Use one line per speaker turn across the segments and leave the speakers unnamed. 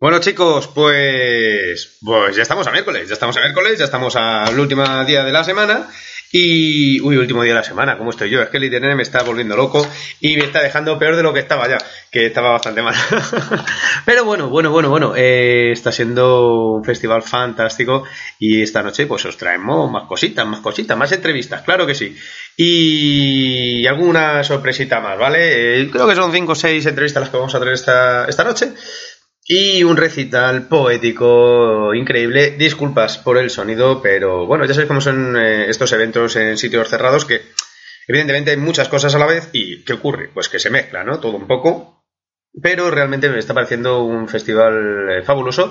Bueno, chicos, pues ya estamos a miércoles, ya estamos al último día de la semana. Y, último día de la semana, ¿cómo estoy yo? Es que el internet me está volviendo loco y me está dejando peor de lo que estaba ya, que estaba bastante mal. Pero bueno, está siendo un festival fantástico y esta noche pues os traemos más cositas, más entrevistas, claro que sí. Y alguna sorpresita más, ¿vale? Creo que son 5 o 6 entrevistas las que vamos a traer esta noche. Y un recital poético increíble. Disculpas por el sonido, pero bueno, ya sabéis cómo son estos eventos en sitios cerrados, que evidentemente hay muchas cosas a la vez. ¿Y qué ocurre? Pues que se mezcla, ¿no? Todo un poco. Pero realmente me está pareciendo un festival fabuloso.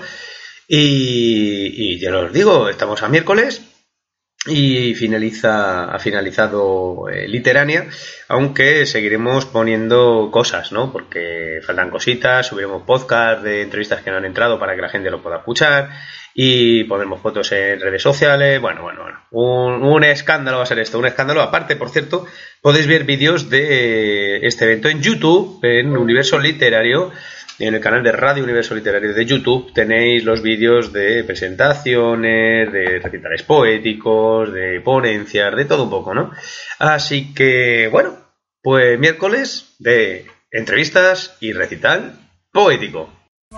Y ya os digo, estamos a miércoles. Y ha finalizado Literania, aunque seguiremos poniendo cosas, ¿no? Porque faltan cositas, subiremos podcast de entrevistas que no han entrado para que la gente lo pueda escuchar y pondremos fotos en redes sociales. Bueno, un escándalo va a ser esto, un escándalo. Aparte, por cierto, podéis ver vídeos de este evento en YouTube, en Universo Literario. En el canal de Radio Universo Literario de YouTube tenéis los vídeos de presentaciones, de recitales poéticos, de ponencias, de todo un poco, ¿no? Así que, bueno, pues miércoles de entrevistas y recital poético.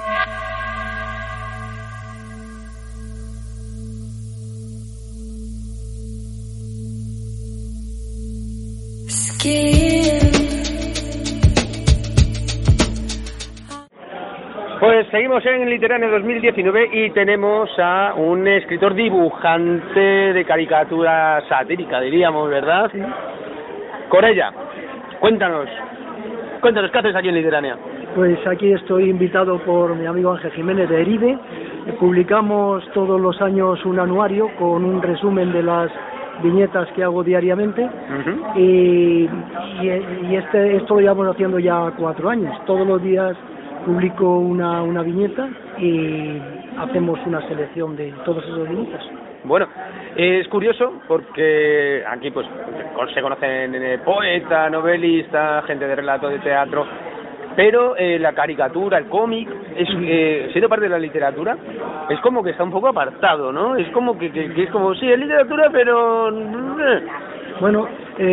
Pues seguimos en Literania 2019 y tenemos a un escritor dibujante de caricatura satírica, diríamos, ¿verdad? Sí. Corella, cuéntanos, ¿qué haces aquí en Literania?
Pues aquí estoy invitado por mi amigo Ángel Jiménez de Eribe. Publicamos todos los años un anuario con un resumen de las viñetas que hago diariamente. Uh-huh. y esto lo llevamos haciendo ya 4 años. Todos los días publico una viñeta y hacemos una selección de todos esos viñetas.
Bueno, es curioso porque aquí pues se conocen poeta, novelista, gente de relato de teatro, pero la caricatura, el cómic, siendo parte de la literatura, es como que está un poco apartado, ¿no? Es como que es como, sí, es literatura, pero...
Bueno,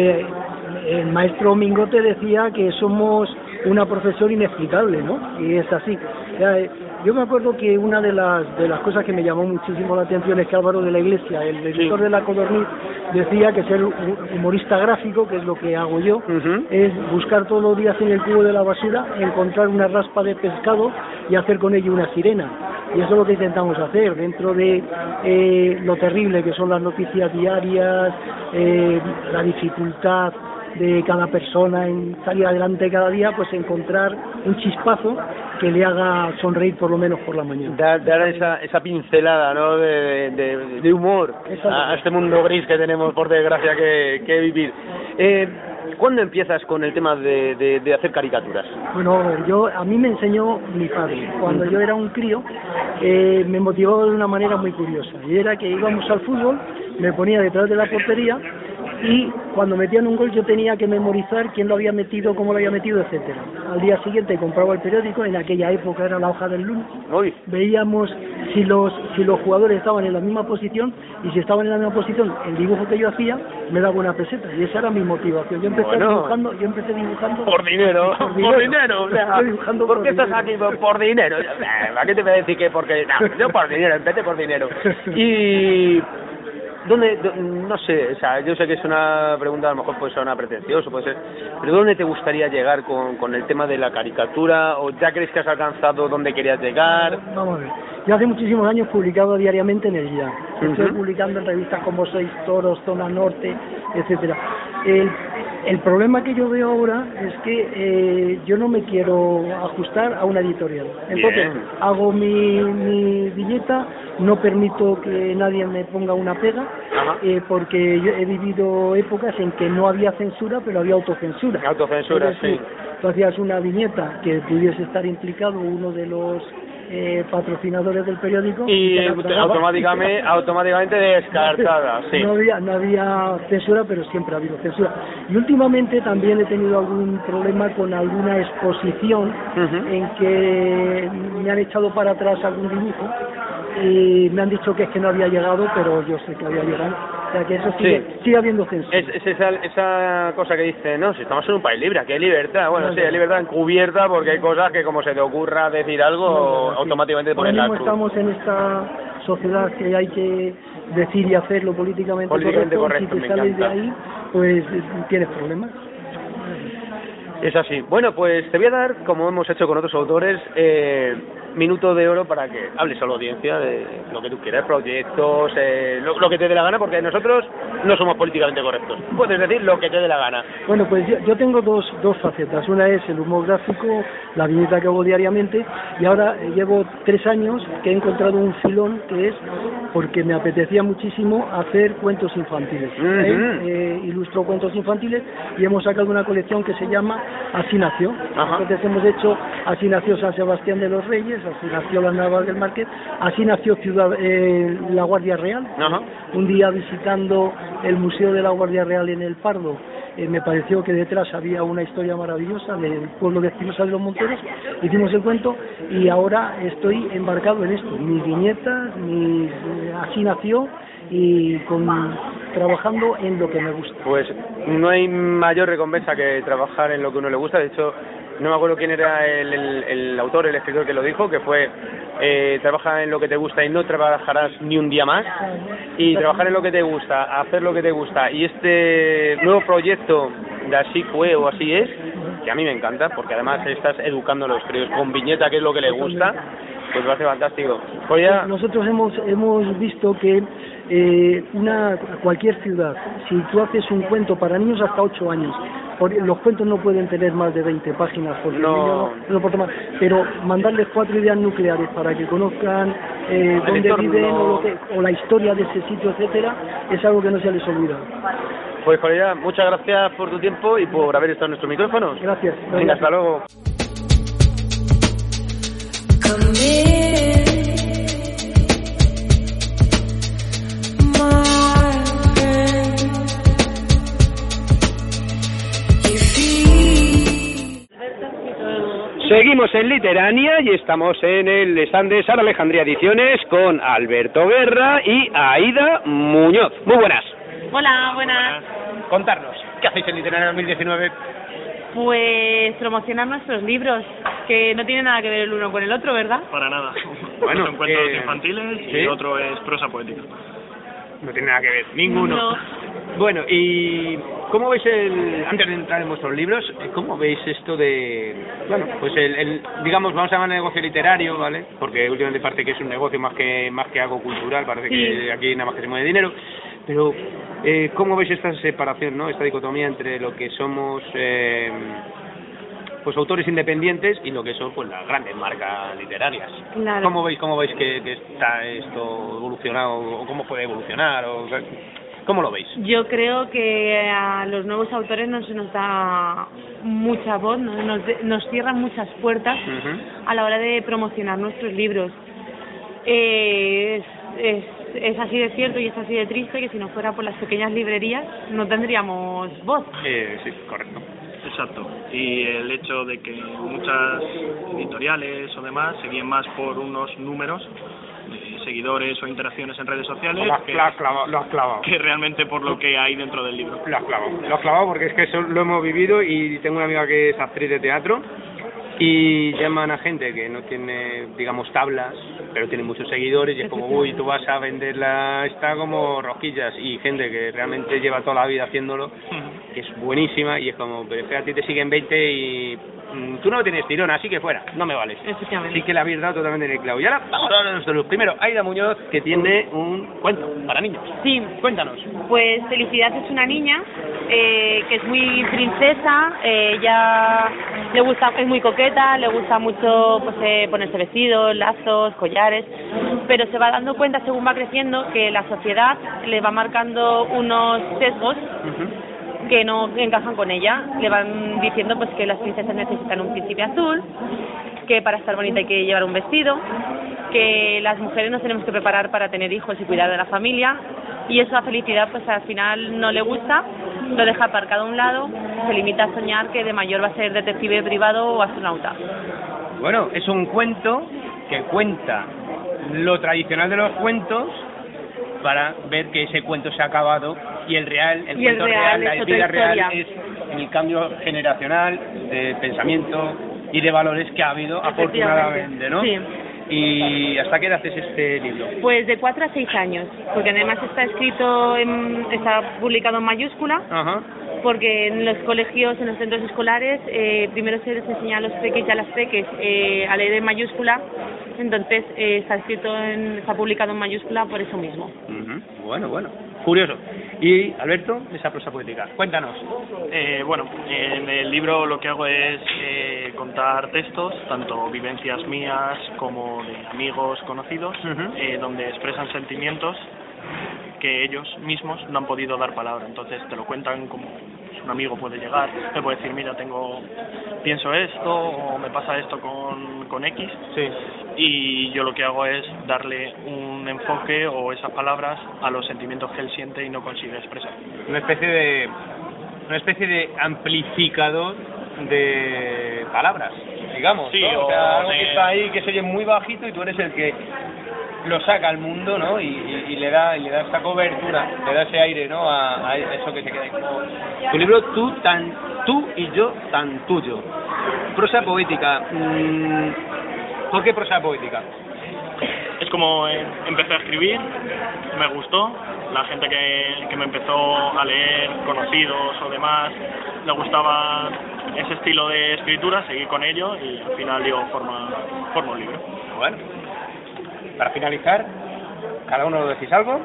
el maestro Mingote decía que somos una profesión inexplicable, ¿no? Y es así. Yo me acuerdo que una de las cosas que me llamó muchísimo la atención es que Álvaro de la Iglesia, el editor de La Codorniz, decía que ser humorista gráfico, que es lo que hago yo, uh-huh, es buscar todos los días en el cubo de la basura, encontrar una raspa de pescado y hacer con ello una sirena. Y eso es lo que intentamos hacer, dentro de lo terrible que son las noticias diarias, la dificultad de cada persona en salir adelante cada día, pues encontrar un chispazo que le haga sonreír por lo menos por la mañana.
Dar esa pincelada, ¿no? de humor a este mundo gris que tenemos, por desgracia, que vivir. ¿Cuándo empiezas con el tema de hacer caricaturas?
Bueno, a mí me enseñó mi padre. Cuando yo era un crío, me motivó de una manera muy curiosa. Y era que íbamos al fútbol, me ponía detrás de la portería y cuando metían un gol yo tenía que memorizar quién lo había metido, cómo lo había metido, etcétera. Al día siguiente compraba el periódico, en aquella época era la hoja del lunes. Uy. Veíamos si los jugadores estaban en la misma posición, y si estaban en la misma posición, el dibujo que yo hacía me daba una peseta, y esa era mi motivación. Yo empecé dibujando
por dinero. O sea, ¿por qué estás aquí? Por dinero. ¿A qué te voy a decir que porque? No, yo por dinero, empecé por dinero. Y ¿dónde? No sé, o sea, yo sé que es una pregunta, a lo mejor puede sonar pretencioso, puede ser, pero ¿dónde te gustaría llegar con el tema de la caricatura? ¿O ya crees que has alcanzado donde querías llegar?
Vamos a ver, yo hace muchísimos años publicado diariamente en el Guía. Estoy publicando en revistas como Seis Toros, Zona Norte, etcétera. El problema que yo veo ahora es que yo no me quiero ajustar a una editorial. Entonces, hago mi viñeta, no permito que nadie me ponga una pega, porque yo he vivido épocas en que no había censura, pero había autocensura.
Autocensura, sí.
Tú hacías una viñeta que pudiese estar implicado uno de los patrocinadores del periódico.
Y automáticamente descartada, sí.
No había censura, pero siempre ha habido censura. Y últimamente también he tenido algún problema con alguna exposición en que me han echado para atrás algún dibujo y me han dicho que es que no había llegado, pero yo sé que había llegado. O sea que eso sigue habiendo censura.
Es esa cosa que dice, no, si estamos en un país libre, aquí hay libertad. Bueno, sí, hay libertad encubierta porque hay cosas que como se te ocurra decir algo, automáticamente te ponen la cruz.
Estamos en esta sociedad que hay que decir y hacerlo políticamente correcto. Si te sales de ahí, pues tienes problemas.
Es así. Bueno, pues te voy a dar, como hemos hecho con otros autores, minuto de oro para que hables a la audiencia de lo que tú quieras, proyectos, lo que te dé la gana, porque nosotros no somos políticamente correctos. Puedes decir lo que te dé la gana.
Bueno, pues yo tengo dos facetas. Una es el humor gráfico, la viñeta que hago diariamente, y ahora llevo 3 años que he encontrado un filón que es porque me apetecía muchísimo hacer cuentos infantiles. Ilustro cuentos infantiles y hemos sacado una colección que se llama Así nació. Entonces hemos hecho Así nació San Sebastián de los Reyes, así nació la Navas del Marqués, así nació la Guardia Real. Un día visitando el Museo de la Guardia Real en El Pardo, me pareció que detrás había una historia maravillosa del pueblo de Espinosa de los Monteros, hicimos el cuento y ahora estoy embarcado en esto, mis viñetas, Así nació y trabajando en lo que me gusta.
Pues no hay mayor recompensa que trabajar en lo que uno le gusta. De hecho, no me acuerdo quién era el autor, el escritor que lo dijo, que fue trabaja en lo que te gusta y no trabajarás ni un día más. Y trabajar en lo que te gusta, hacer lo que te gusta. Y este nuevo proyecto de Así fue o Así es, que a mí me encanta, porque además estás educando a los críos con viñeta, que es lo que les gusta, pues lo hace fantástico. Pues ya...
Nosotros hemos visto que cualquier ciudad, si tú haces un cuento para niños hasta 8 años, los cuentos no pueden tener más de 20 páginas porque no puede más, pero mandarles 4 ideas nucleares para que conozcan dónde viven o la historia de ese sitio, etcétera, es algo que no se les olvida.
Pues colega, muchas gracias por tu tiempo y por haber estado en nuestros micrófonos.
Gracias.
Venga, hasta luego. Seguimos en Literania y estamos en el stand de Sara Alejandría Ediciones con Alberto Guerra y Aida Muñoz. Muy buenas.
Hola, buenas.
Contarnos, ¿qué hacéis en Literania 2019?
Pues promocionar nuestros libros, que no tiene nada que ver el uno con el otro, ¿verdad?
Para nada.
Bueno,
son cuentos infantiles y
¿sí?
Otro es prosa poética.
No tiene nada que ver, ninguno.
No.
Bueno, y ¿cómo veis antes de entrar en vuestros libros, cómo veis esto de, bueno, pues digamos, vamos a llamar negocio literario, ¿vale? Porque últimamente parece que es un negocio más que algo cultural, parece que aquí nada más que se mueve dinero, pero ¿cómo veis esta separación, ¿no? Esta dicotomía entre lo que somos pues autores independientes y lo que son pues las grandes marcas literarias.
Claro.
¿Cómo veis que está esto evolucionado o cómo puede evolucionar o cómo lo veis?
Yo creo que a los nuevos autores no se nos da mucha voz, nos cierran muchas puertas a la hora de promocionar nuestros libros. Es así de cierto y es así de triste que si no fuera por las pequeñas librerías no tendríamos voz.
Sí, correcto.
Exacto. Y el hecho de que muchas editoriales o demás se guíen más por unos números de seguidores o interacciones en redes sociales
Lo has clavado.
que realmente por lo que hay dentro del libro.
Lo has clavado porque es que eso lo hemos vivido y tengo una amiga que es actriz de teatro y llaman a gente que no tiene, digamos, tablas, pero tiene muchos seguidores y es como, uy, tú vas a venderla, está como rosquillas, y gente que realmente lleva toda la vida haciéndolo, que es buenísima, y es como, pero a ti te siguen 20 y tú no tienes tirón, así que fuera, no me vales.
Efectivamente.
Sí que la habéis dado totalmente en el clavo. Y ahora vamos a hablar de los primero, Aida Muñoz, que tiene un cuento para niños.
Sí.
Cuéntanos.
Pues Felicidad es una niña que es muy princesa, ella le gusta, es muy coqueta, le gusta mucho pues ponerse vestidos, lazos, collares, pero se va dando cuenta según va creciendo que la sociedad le va marcando unos sesgos que no encajan con ella. Le van diciendo pues que las princesas necesitan un príncipe azul, que para estar bonita hay que llevar un vestido, que las mujeres nos tenemos que preparar para tener hijos y cuidar de la familia, y esa felicidad pues al final no le gusta, lo deja aparcado a un lado, se limita a soñar que de mayor va a ser detective privado o astronauta.
Bueno, es un cuento que cuenta lo tradicional de los cuentos para ver que ese cuento se ha acabado y el cuento real, la vida real es el cambio generacional de pensamiento y de valores que ha habido afortunadamente, ¿no?
Sí.
¿Y hasta qué edad haces este libro?
Pues de 4 a 6 años, porque además está publicado en mayúscula.
Ajá.
Porque en los colegios, en los centros escolares, primero se les enseña a los peques y a las peques a leer en mayúscula, entonces está publicado en mayúscula por eso mismo.
Bueno, curioso. Y Alberto, esa prosa poética, cuéntanos.
Bueno, en el libro lo que hago es contar textos, tanto vivencias mías como de amigos conocidos, donde expresan sentimientos que ellos mismos no han podido dar palabra, entonces te lo cuentan como un amigo puede llegar, te puede decir, mira, pienso esto o me pasa esto con X,
sí.
Y yo lo que hago es darle un enfoque o esas palabras a los sentimientos que él siente y no consigue expresar.
Una especie de amplificador de palabras, digamos,
sí,
¿no? O sea, algo que está ahí, que se oye muy bajito y tú eres el que lo saca al mundo, ¿no? Y le da esa cobertura, le da ese aire, ¿no? A eso que se queda ahí como... Tu libro, tú y yo tan tuyo. Prosa poética. ¿Por qué prosa poética?
Es como empecé a escribir, me gustó, la gente que me empezó a leer, conocidos o demás, le gustaba ese estilo de escritura, seguí con ello y al final dio forma un libro.
Bueno, para finalizar, cada uno decís algo,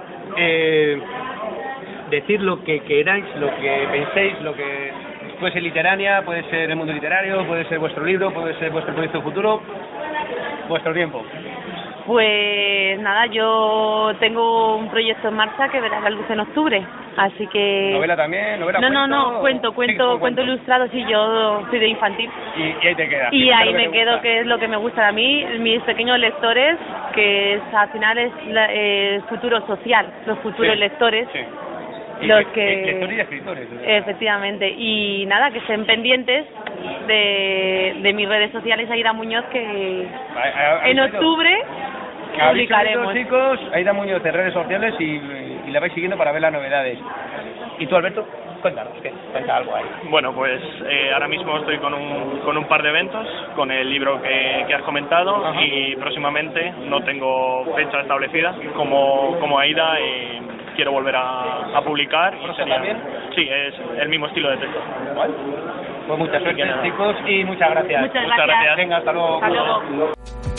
decir lo que queráis, lo que penséis, lo que puede ser literaria, puede ser el mundo literario, puede ser vuestro libro, puede ser vuestro proyecto futuro, vuestro tiempo.
Pues nada, yo tengo un proyecto en marcha que verá la luz en octubre, así que...
¿Novela también? ¿Novela?
No, cuento ilustrado, sí, yo soy de infantil.
Y ahí te quedas.
Y ahí me quedo, que es lo que me gusta a mí, mis pequeños lectores, que al final es el futuro social, los futuros lectores.
Sí.
Los que
lectores y escritores.
Efectivamente, y nada, que estén pendientes de mis redes sociales, Aida Muñoz, que en octubre publicaremos.
Chicos, Aida Muñoz en redes sociales y la vais siguiendo para ver las novedades. ¿Y tú, Alberto? Cuéntanos, cuenta algo ahí.
Bueno, pues ahora mismo estoy con un par de eventos, con el libro que has comentado. Ajá. Y próximamente, no tengo fecha establecida, como Aida, quiero volver a publicar.
¿Y también?
Sí, es el mismo estilo de texto.
Bueno, pues mucha suerte, chicos, y muchas gracias.
Muchas gracias.
Venga, hasta luego.
Hasta luego.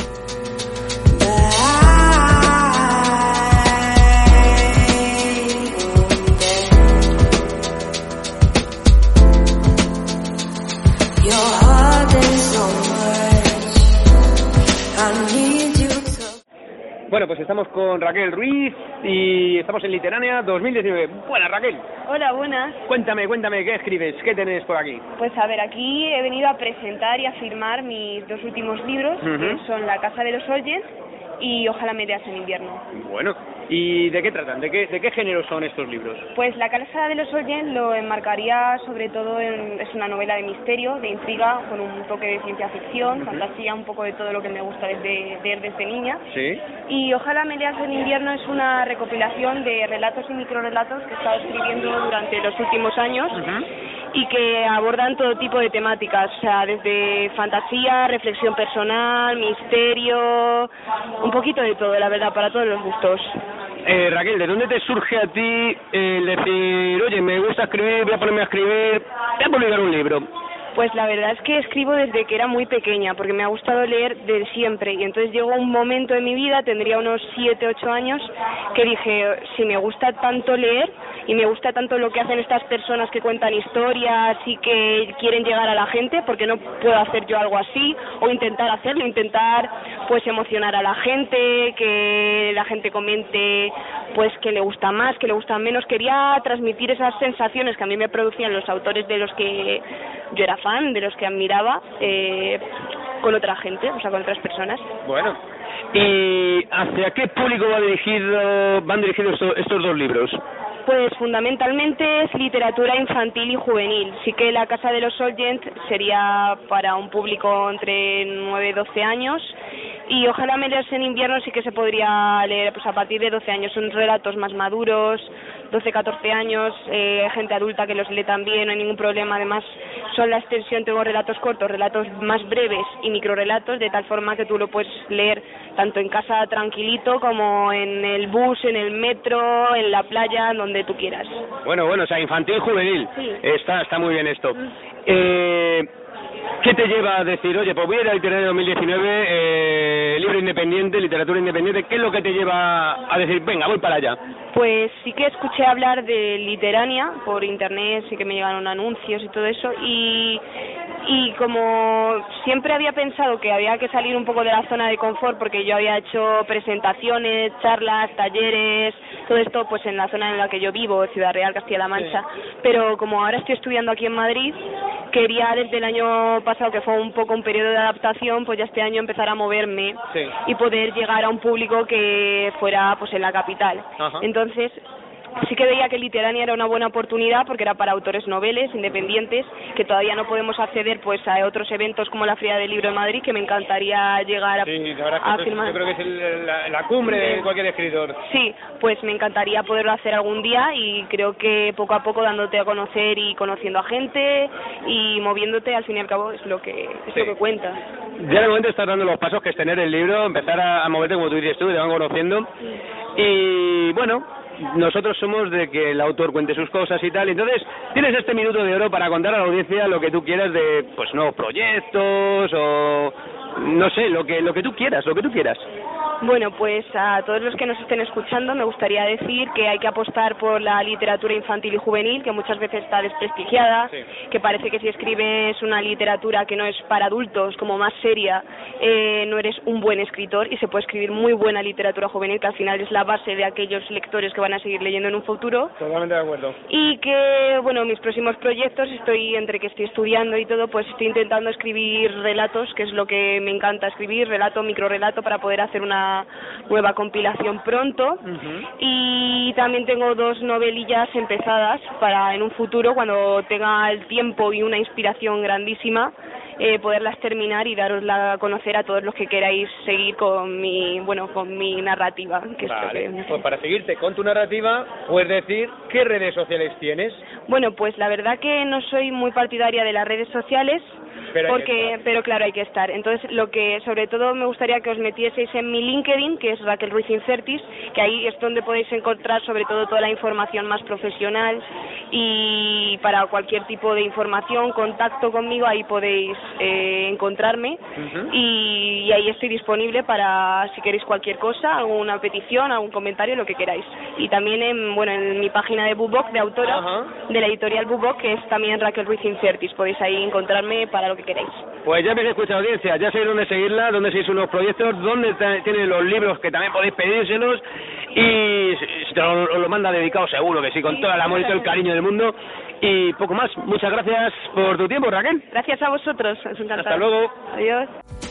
Bueno, pues estamos con Raquel Ruiz y estamos en Literánea 2019. Buenas, Raquel.
Hola, buenas.
Cuéntame, ¿qué escribes? ¿Qué tenés por aquí?
Pues a ver, aquí he venido a presentar y a firmar mis 2 últimos libros, que son La Casa de los Olles y Ojalá me leas en invierno.
Bueno, ¿y de qué tratan? ¿De qué género son estos libros?
Pues La Casa de los Olles lo enmarcaría sobre todo es una novela de misterio, de intriga, con un toque de ciencia ficción, fantasía, un poco de todo lo que me gusta leer desde niña.
Sí.
Y Ojalá me leas en invierno es una recopilación de relatos y microrelatos que he estado escribiendo durante los últimos años. Y que abordan todo tipo de temáticas, o sea, desde fantasía, reflexión personal, misterio, un poquito de todo, la verdad, para todos los gustos.
Raquel, ¿de dónde te surge a ti el decir, oye, me gusta escribir, voy a ponerme a escribir, voy a publicar un libro?
Pues la verdad es que escribo desde que era muy pequeña, porque me ha gustado leer desde siempre, y entonces llegó un momento en mi vida, tendría unos 7, 8 años, que dije, si me gusta tanto leer, y me gusta tanto lo que hacen estas personas que cuentan historias y que quieren llegar a la gente, porque no puedo hacer yo algo así, o intentar pues emocionar a la gente, que la gente comente pues que le gusta más, que le gusta menos. Quería transmitir esas sensaciones que a mí me producían los autores de los que yo era fan, de los que admiraba, con otra gente, o sea, con otras personas.
Bueno, ¿y hacia qué público van dirigidos estos dos libros?
Pues fundamentalmente es literatura infantil y juvenil. Sí que La Casa de los Solgent sería para un público entre 9 y 12 años, y Ojalá me leas en invierno sí que se podría leer pues a partir de 12 años. Son relatos más maduros, 12, 14 años, gente adulta que los lee también, no hay ningún problema. Además, son la extensión, tengo relatos cortos, relatos más breves y microrelatos, de tal forma que tú lo puedes leer tanto en casa tranquilito como en el bus, en el metro, en la playa, donde tú quieras.
Bueno, o sea, infantil, juvenil.
Sí.
Está muy bien esto. ¿Qué te lleva a decir, oye, pues voy a ir a Literaria 2019, libro independiente, literatura independiente? ¿Qué es lo que te lleva a decir, venga, voy para allá?
Pues sí que escuché hablar de Literania por internet, sí que me llegaron anuncios y todo eso, y como siempre había pensado que había que salir un poco de la zona de confort, porque yo había hecho presentaciones, charlas, talleres, todo esto pues en la zona en la que yo vivo, Ciudad Real, Castilla-La Mancha, pero como ahora estoy estudiando aquí en Madrid, quería desde el año pasado, que fue un poco un periodo de adaptación, pues ya este año empezar a moverme y poder llegar a un público que fuera pues en la capital.
Ajá.
Entonces sí que veía que Literania era una buena oportunidad porque era para autores noveles independientes, que todavía no podemos acceder pues a otros eventos como la Feria del Libro de Madrid, que me encantaría llegar a firmar.
Yo creo que es la cumbre de cualquier escritor.
Sí, pues me encantaría poderlo hacer algún día, y creo que poco a poco dándote a conocer y conociendo a gente y moviéndote, al fin y al cabo es lo que cuenta.
Ya de momento estás dando los pasos que es tener el libro, empezar a moverte como tú dices tú, te van conociendo. Y bueno, nosotros somos de que el autor cuente sus cosas y tal, entonces tienes este minuto de oro para contar a la audiencia lo que tú quieras de pues nuevos proyectos o no sé, lo que tú quieras.
Bueno, pues a todos los que nos estén escuchando me gustaría decir que hay que apostar por la literatura infantil y juvenil, que muchas veces está desprestigiada, que parece que si escribes una literatura que no es para adultos, como más seria, no eres un buen escritor, y se puede escribir muy buena literatura juvenil, que al final es la base de aquellos lectores que van a seguir leyendo en un futuro.
Totalmente de acuerdo.
Y que, bueno, mis próximos proyectos, entre que estoy estudiando y todo, pues estoy intentando escribir relatos, que es lo que me encanta escribir, relato, microrelato, para poder hacer una nueva compilación pronto. Y también tengo 2 novelillas empezadas para en un futuro, cuando tenga el tiempo y una inspiración grandísima, poderlas terminar y darosla a conocer a todos los que queráis seguir con mi narrativa. Que
vale.
es
Pues para seguirte con tu narrativa, puedes decir qué redes sociales tienes.
Bueno, pues la verdad que no soy muy partidaria de las redes sociales, pero claro, hay que estar. Entonces, lo que sobre todo me gustaría que os metieseis en mi LinkedIn, que es Raquel Ruiz Incertis, que ahí es donde podéis encontrar sobre todo toda la información más profesional, y para cualquier tipo de información, contacto conmigo, ahí podéis encontrarme. Y ahí estoy disponible para si queréis cualquier cosa, alguna petición, algún comentario, lo que queráis. Y también en mi página de BookBook, de autora, de la editorial BookBook, que es también Raquel Ruiz Incertis, podéis ahí encontrarme para lo que queráis.
Pues ya habéis escuchado, audiencia, ya sabéis dónde seguirla, dónde seguís unos proyectos, dónde tienen los libros, que también podéis pedírselos, y si te lo manda dedicado seguro que sí, con todo el amor y todo el cariño del mundo. Y poco más. Muchas gracias por tu tiempo, Raquel.
Gracias a vosotros, es encantado.
Hasta luego.
Adiós.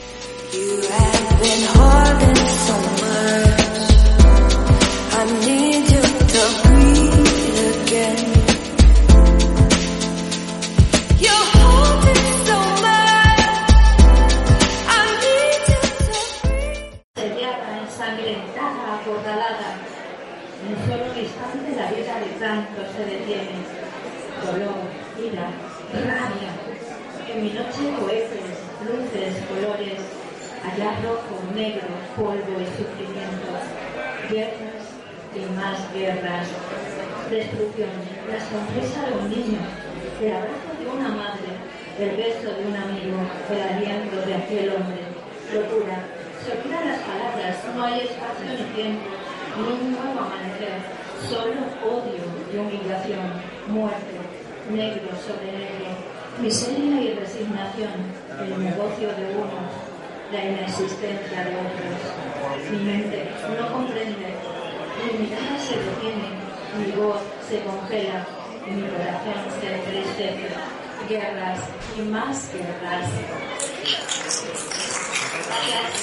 Ensangrentada, acorralada, en un solo instante la vida de tanto se detiene. Dolor, ira, rabia, en mi noche cohetes, luces, colores, allá rojo, negro, polvo y sufrimiento, guerras y más guerras, destrucción, la sonrisa de un niño, el abrazo de una madre, el beso de un amigo, el aliento de aquel hombre, locura. Se olvidan las palabras, no hay espacio ni tiempo, ni un nuevo amanecer, solo odio y humillación, muerte, negro sobre negro, miseria y resignación, el negocio de unos, la inexistencia de otros. Mi mente no comprende, mi mirada se detiene, mi voz se congela y mi corazón se entristece. guerras y más guerras. Gracias.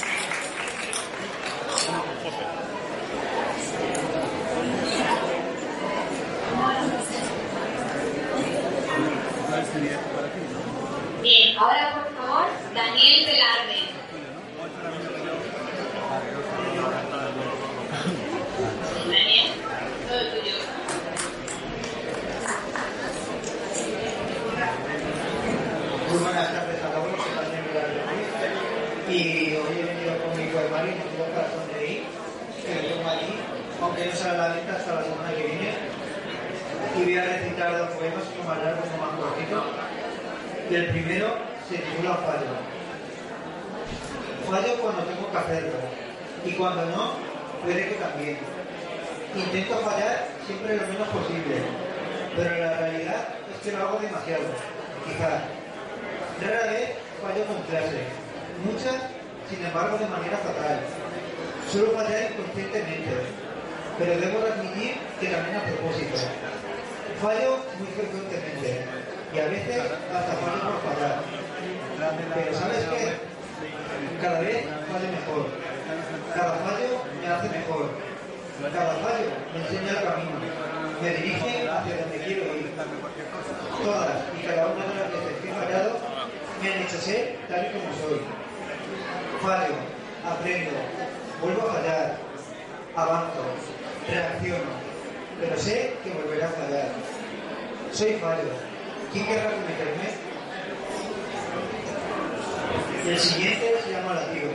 Bien, ahora por favor, Daniel Velarde. Daniel, todo tuyo.
Muy buenas tardes a todos, soy Daniel Velarde. Y hoy he venido con mi poemario, Motivo para sonreír, que lo tengo aquí, aunque no sale a la venta hasta la semana que viene. Y voy a recitar dos poemas, uno más largo, uno más cortito. Y el primero se titula Fallo. Fallo cuando tengo que hacerlo, y cuando no, puede que también. Intento fallar siempre lo menos posible, pero la realidad es que lo hago demasiado, quizás. Rara vez fallo con clase, muchas, sin embargo, de manera fatal. Suelo fallar inconscientemente, pero debo admitir que también a propósito. Fallo muy frecuentemente, y a veces hasta fallo por fallar. Pero ¿sabes qué? Cada vez fallo mejor. Cada fallo me hace mejor. Cada fallo me enseña el camino. Me dirige hacia donde quiero ir. Todas y cada una de las veces que he fallado me han hecho ser tal y como soy. Fallo, aprendo, vuelvo a fallar, avanzo, reacciono, pero sé que volveré a fallar. Soy fallo. ¿Quién querrá cometerme? El siguiente se llama latido.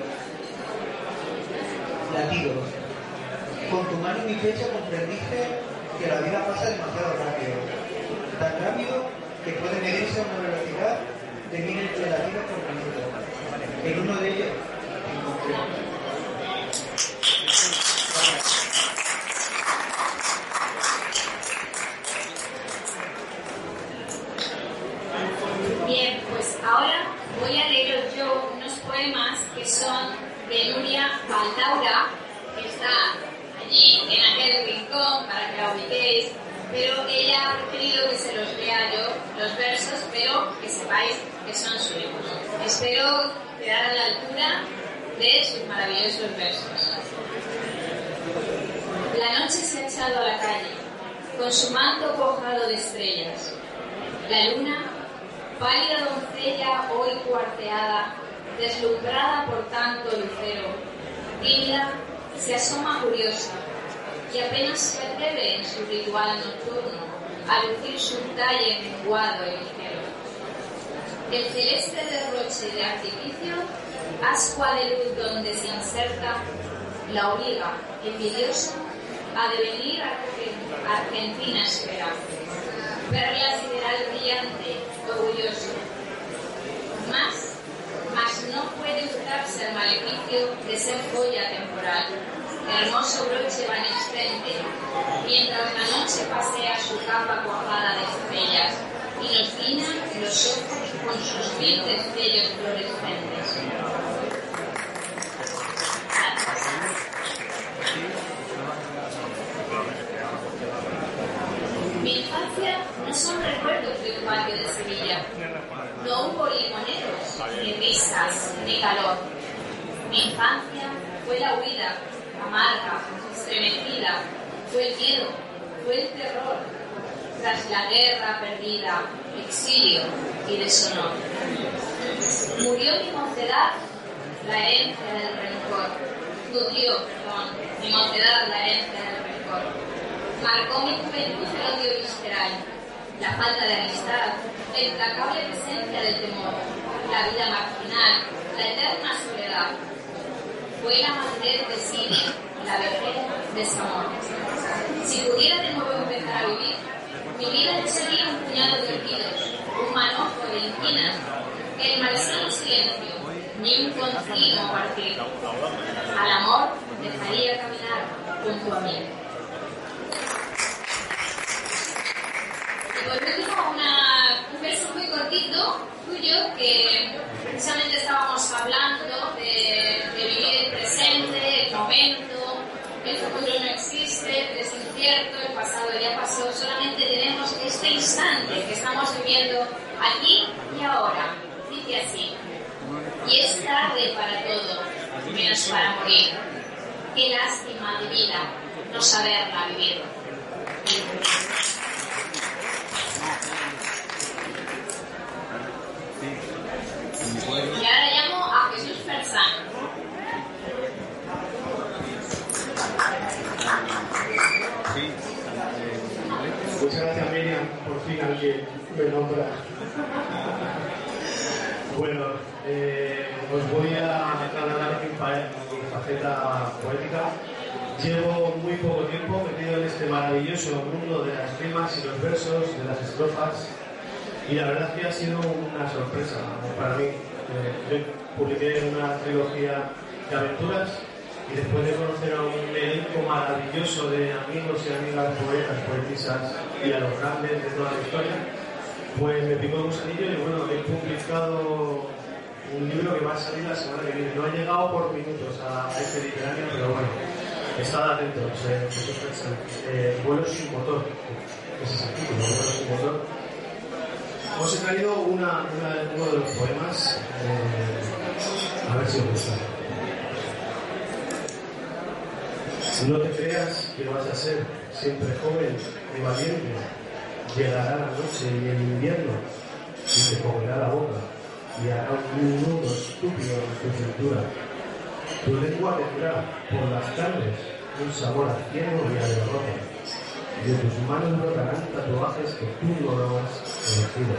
Latido. Con tu mano en mi pecho comprendiste que la vida pasa demasiado rápido. Tan rápido que puede medirse a una velocidad de 1000 latidos por minuto. En uno de ellos te encontré.
Bien, pues ahora voy a leeros yo unos poemas que son de Nuria Baldaura, que está allí en aquel rincón para que la ubiquéis, pero ella ha preferido que se los lea yo, los versos, pero que sepáis que son suyos. Espero quedar a la altura de sus maravillosos versos. La noche se ha echado a la calle, con su manto cojado de estrellas. La luna, pálida doncella hoy cuarteada, deslumbrada por tanto lucero, tímida, se asoma curiosa, y apenas se atreve en su ritual nocturno a lucir su talle menguado y ligero. El celeste derroche de artificio, ascua de luz donde se inserta, la obliga, envidiosa, a devenir argentina espera. Perla sideral brillante, orgulloso. Mas no puede hurtarse el maleficio de ser joya temporal, hermoso broche evanescente, mientras la noche pasea su capa cuajada de estrellas y nos guiña los ojos con sus 1000 destellos fluorescentes. Mi infancia no son recuerdos de un patio de Sevilla. No hubo limoneros, ni risas, ni calor. Mi infancia fue la huida, amarga, estremecida. Fue el miedo, fue el terror. Tras la guerra perdida, exilio y deshonor. Murió mi mocedad, la herencia del rencor. Nutrió, mi mocedad, la herencia del rencor. Marcó mi juventud el odio visceral, la falta de amistad, la implacable presencia del temor, la vida marginal, la eterna soledad. Fue la madurez de cine, la vejez de desamor. Si pudiera de nuevo empezar a vivir, mi vida no sería un puñado de olvidos, un manojo de inquinas, el malsano silencio, ni un continuo partido. Al amor dejaría caminar junto a mí. Y por último, un verso muy cortito tuyo que precisamente estábamos hablando de vivir el presente, el momento, el futuro no existe, es incierto, el pasado ya pasó, solamente tenemos este instante que estamos viviendo aquí y ahora. Dice así: y es tarde para todo, menos para morir. Qué lástima de vida no saberla vivir. Y ahora llamo a Jesús Fersán.
Muchas gracias, Miriam. Por fin alguien me nombra. Bueno, os voy a trasladar mi faceta poética. Llevo muy poco tiempo metido en este maravilloso mundo de las rimas y los versos, de las estrofas, y la verdad es que ha sido una sorpresa para mí. Yo publiqué una trilogía de aventuras y después de conocer a un elenco maravilloso de amigos y amigas poetas, poetisas y a los grandes de toda la historia, pues me picó el gusanillo y bueno, he publicado un libro que va a salir la semana que viene. No ha llegado por minutos a este literario, pero bueno, estad atentos. Vuelo sin motor, ese es el título, Vuelo sin motor. Os he traído uno de los poemas, a ver si os gusta. No te creas que vas a ser siempre joven y valiente. Llegará la noche y el invierno y te comerá la boca y hará un nudo estúpido en tu cintura. Tu lengua tendrá por las tardes un sabor a cielo y a derrota, y de tus manos brotarán tatuajes que tú no has elegido.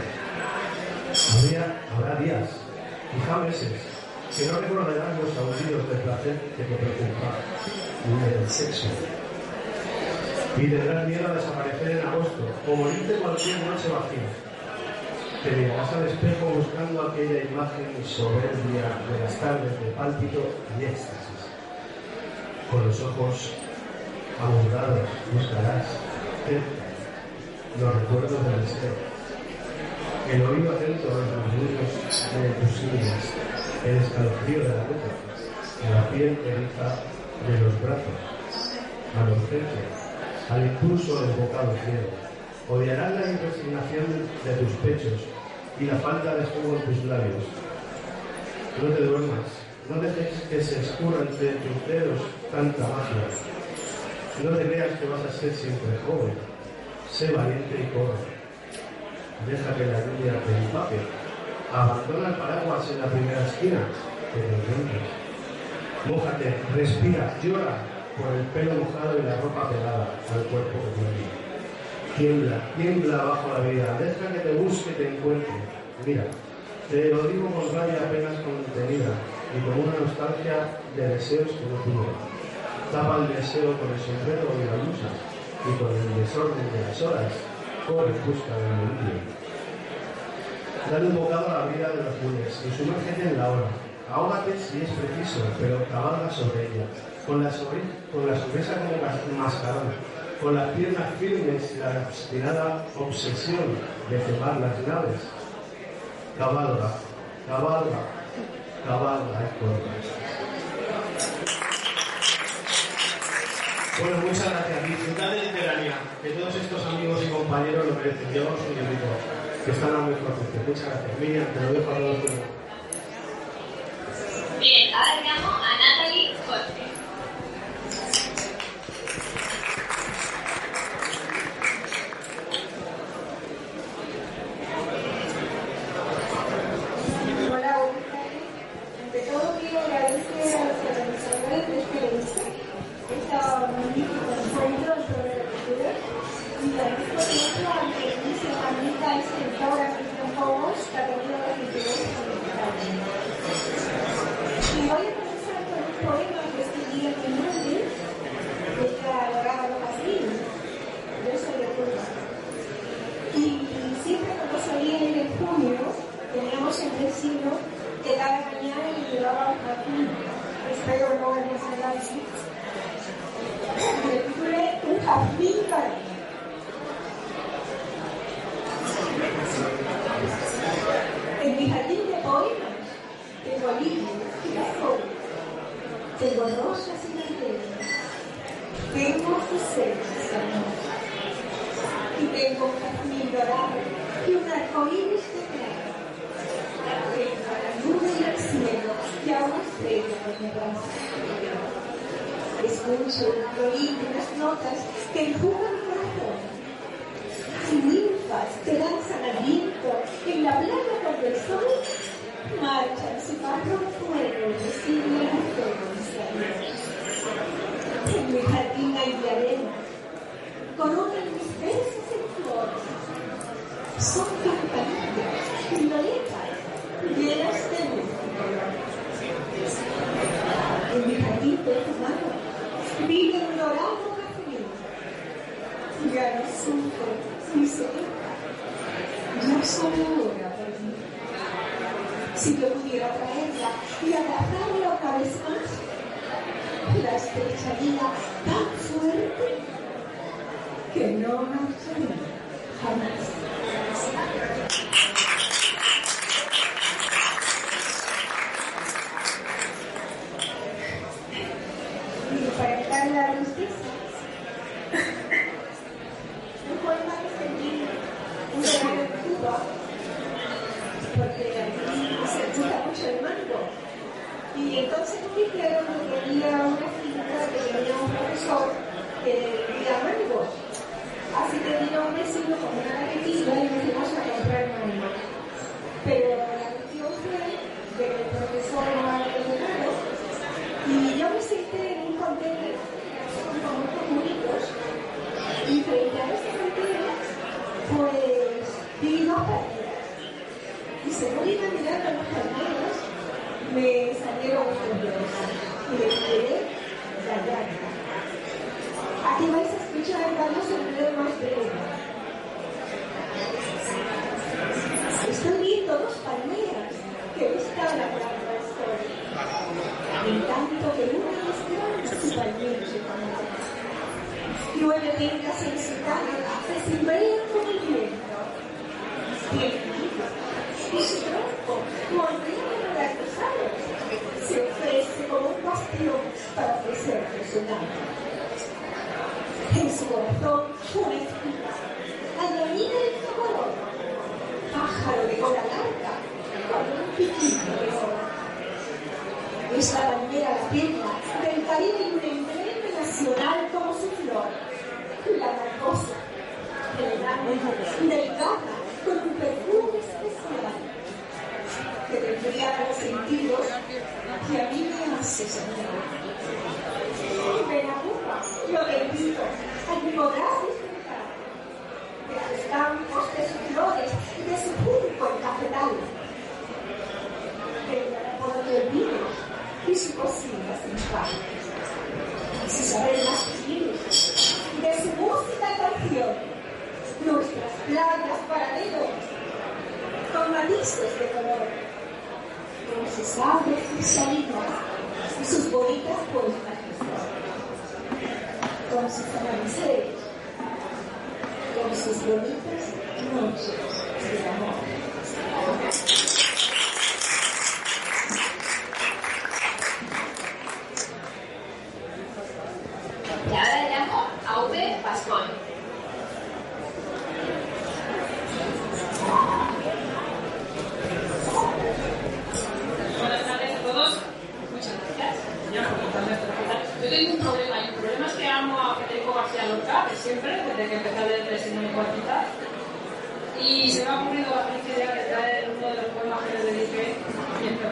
Habrá días, quizá meses, que no recordarás los aullidos de placer que te preocupa, ni del sexo. Y tendrás miedo a desaparecer en agosto o morirte cualquier noche vacía. Te mirarás al espejo buscando aquella imagen soberbia de las tardes de pálpito y éxtasis. Con los ojos abundados buscarás los recuerdos del deseo, el oído atento a los murmullos de tus uñas, el escalofrío de la boca, la piel eriza de los brazos, a la urgencia, al impulso del bocado ciego. Odiarás la impresionación de tus pechos y la falta de jugo en tus labios. No te duermas, no dejes que se escurra entre tus dedos tanta magia. No te creas que vas a ser siempre joven. Sé valiente y corre. Deja que la lluvia te empape. Abandona el paraguas en la primera esquina que te encuentres. Mójate, respira, llora por el pelo mojado y la ropa pegada al cuerpo que tiene. Tiembla, tiembla bajo la vida. Deja que te busque y te encuentre. Mira, te lo digo con rabia apenas contenida y con una nostalgia de deseos que no tuve. Tapa el deseo con el sombrero y la blusa, y con el desorden de las horas corre en busca del delirio. Dale un bocado a la vida de los lunes y sumérgete en la hora. Ahógate si es preciso, pero cabalga sobre ella, con la sonrisa como mascarón, con las piernas firmes y la obstinada obsesión de cebar las naves. Cabalga, cabalga, cabalga y corre. Bueno, muchas gracias. Disfrutad de Literania, que todos estos amigos y compañeros lo merecen. Llevamos un librito que están a nuestro atención. Muchas gracias. Miriam, te lo dejo a todos.
Bien, ahora llamo a Natalie Jorge.
Hola, ante todo quiero agradecer a los organizadores de este evento. Esta magnífica encuentro sobre la cultura y al mismo tiempo al que inicia Juanita escritora Cristian Fogos, Catalina de Cultura y voy a comenzar con un poema que escribí en mi nombre de la adorada Brasil, verso de Cuba. Y siempre cuando salía en junio teníamos el vecino que cada mañana me llevaba un jardín. Espero no vernos así. Me titulé Un jardín para mí. En mi jardín de poemas tengo lirios y flores, tengo rosas y manteras, tengo azucenas y y tengo un jazmín dorado y un arcoíris de plata. Tengo a la luna y al cielo y a una estrella de mi brazo. Escucho un violín y unas notas que enjugan mi corazón. Y ninfas que danzan al viento en la playa cuando el sol marcha en su carro fuego y sigue a todos mis amigos. En mi jardín hay de arena, coronan mis besos en flores. Son campanillas, violetas, llenas de luz y colores. En mi jardín perfumado vive un dorado jazmín. Ya no sufro ni se deja, ya solo ora por mí. Si yo pudiera traerla y abrazarla una vez más, la estrecharía tan fuerte que no marcharía jamás. Y para quitar la tristeza, un poema que escribí un verano en Cuba, porque aquí se gusta mucho el mango. Y entonces me dijeron que tenía una finca que tenía un profesor que vendía mangos. Así que vino un vecino con una carretilla y nos fuimos a comprar mangos. Pero la cuestión fue que el profesor no había llegado y yo me senté en un contenedor con unos muritos y frente a este contenedor pues vi dos palmeras. Y según iba mirando las palmeras, me salieron flores y le tiré la llanta. Aquí vais a escuchar varios sonidos más breves. Estoy viendo dos palmeras que están hablando la historia. En tanto que una es grande, su palmera se conoce. 9 tengas en su cara se cimbrean con el viento. Tiene hijos y su tronco moldeado de artesanos se ofrece como un bastión para ofrecerle su nada. En su corazón una espina, añadida en su corona, pájaro de cola larga, con un piquito de oro. Es la bandera la pierna del Caribe y un emblema nacional como su flor, la narcosa, delgada, con un perfume especial que tendría los sentidos que a mí me hace soñar. Ven a Cuba, yo te invito a que podrás disfrutar de sus campos, de sus flores, de su junco en cafetal, de la labor del vino y su cocina sin pan, y su saber más feliz, de su música y canción, nuestras playas paralelas, con matices de color, con sus aves cristalinas y sus bonitas puertas, con sus amaneceres, con sus bonitas noches de amor.
Y ahora llamo a V. Pascón.
Buenas tardes a todos. Muchas gracias. Yo tengo un problema, y el problema es que amo a Federico García Lorca, de siempre, desde que empecé a leer Tres y Cuartita. Y se me ha ocurrido la feliz idea de traer uno de los poemas que le dediqué siempre a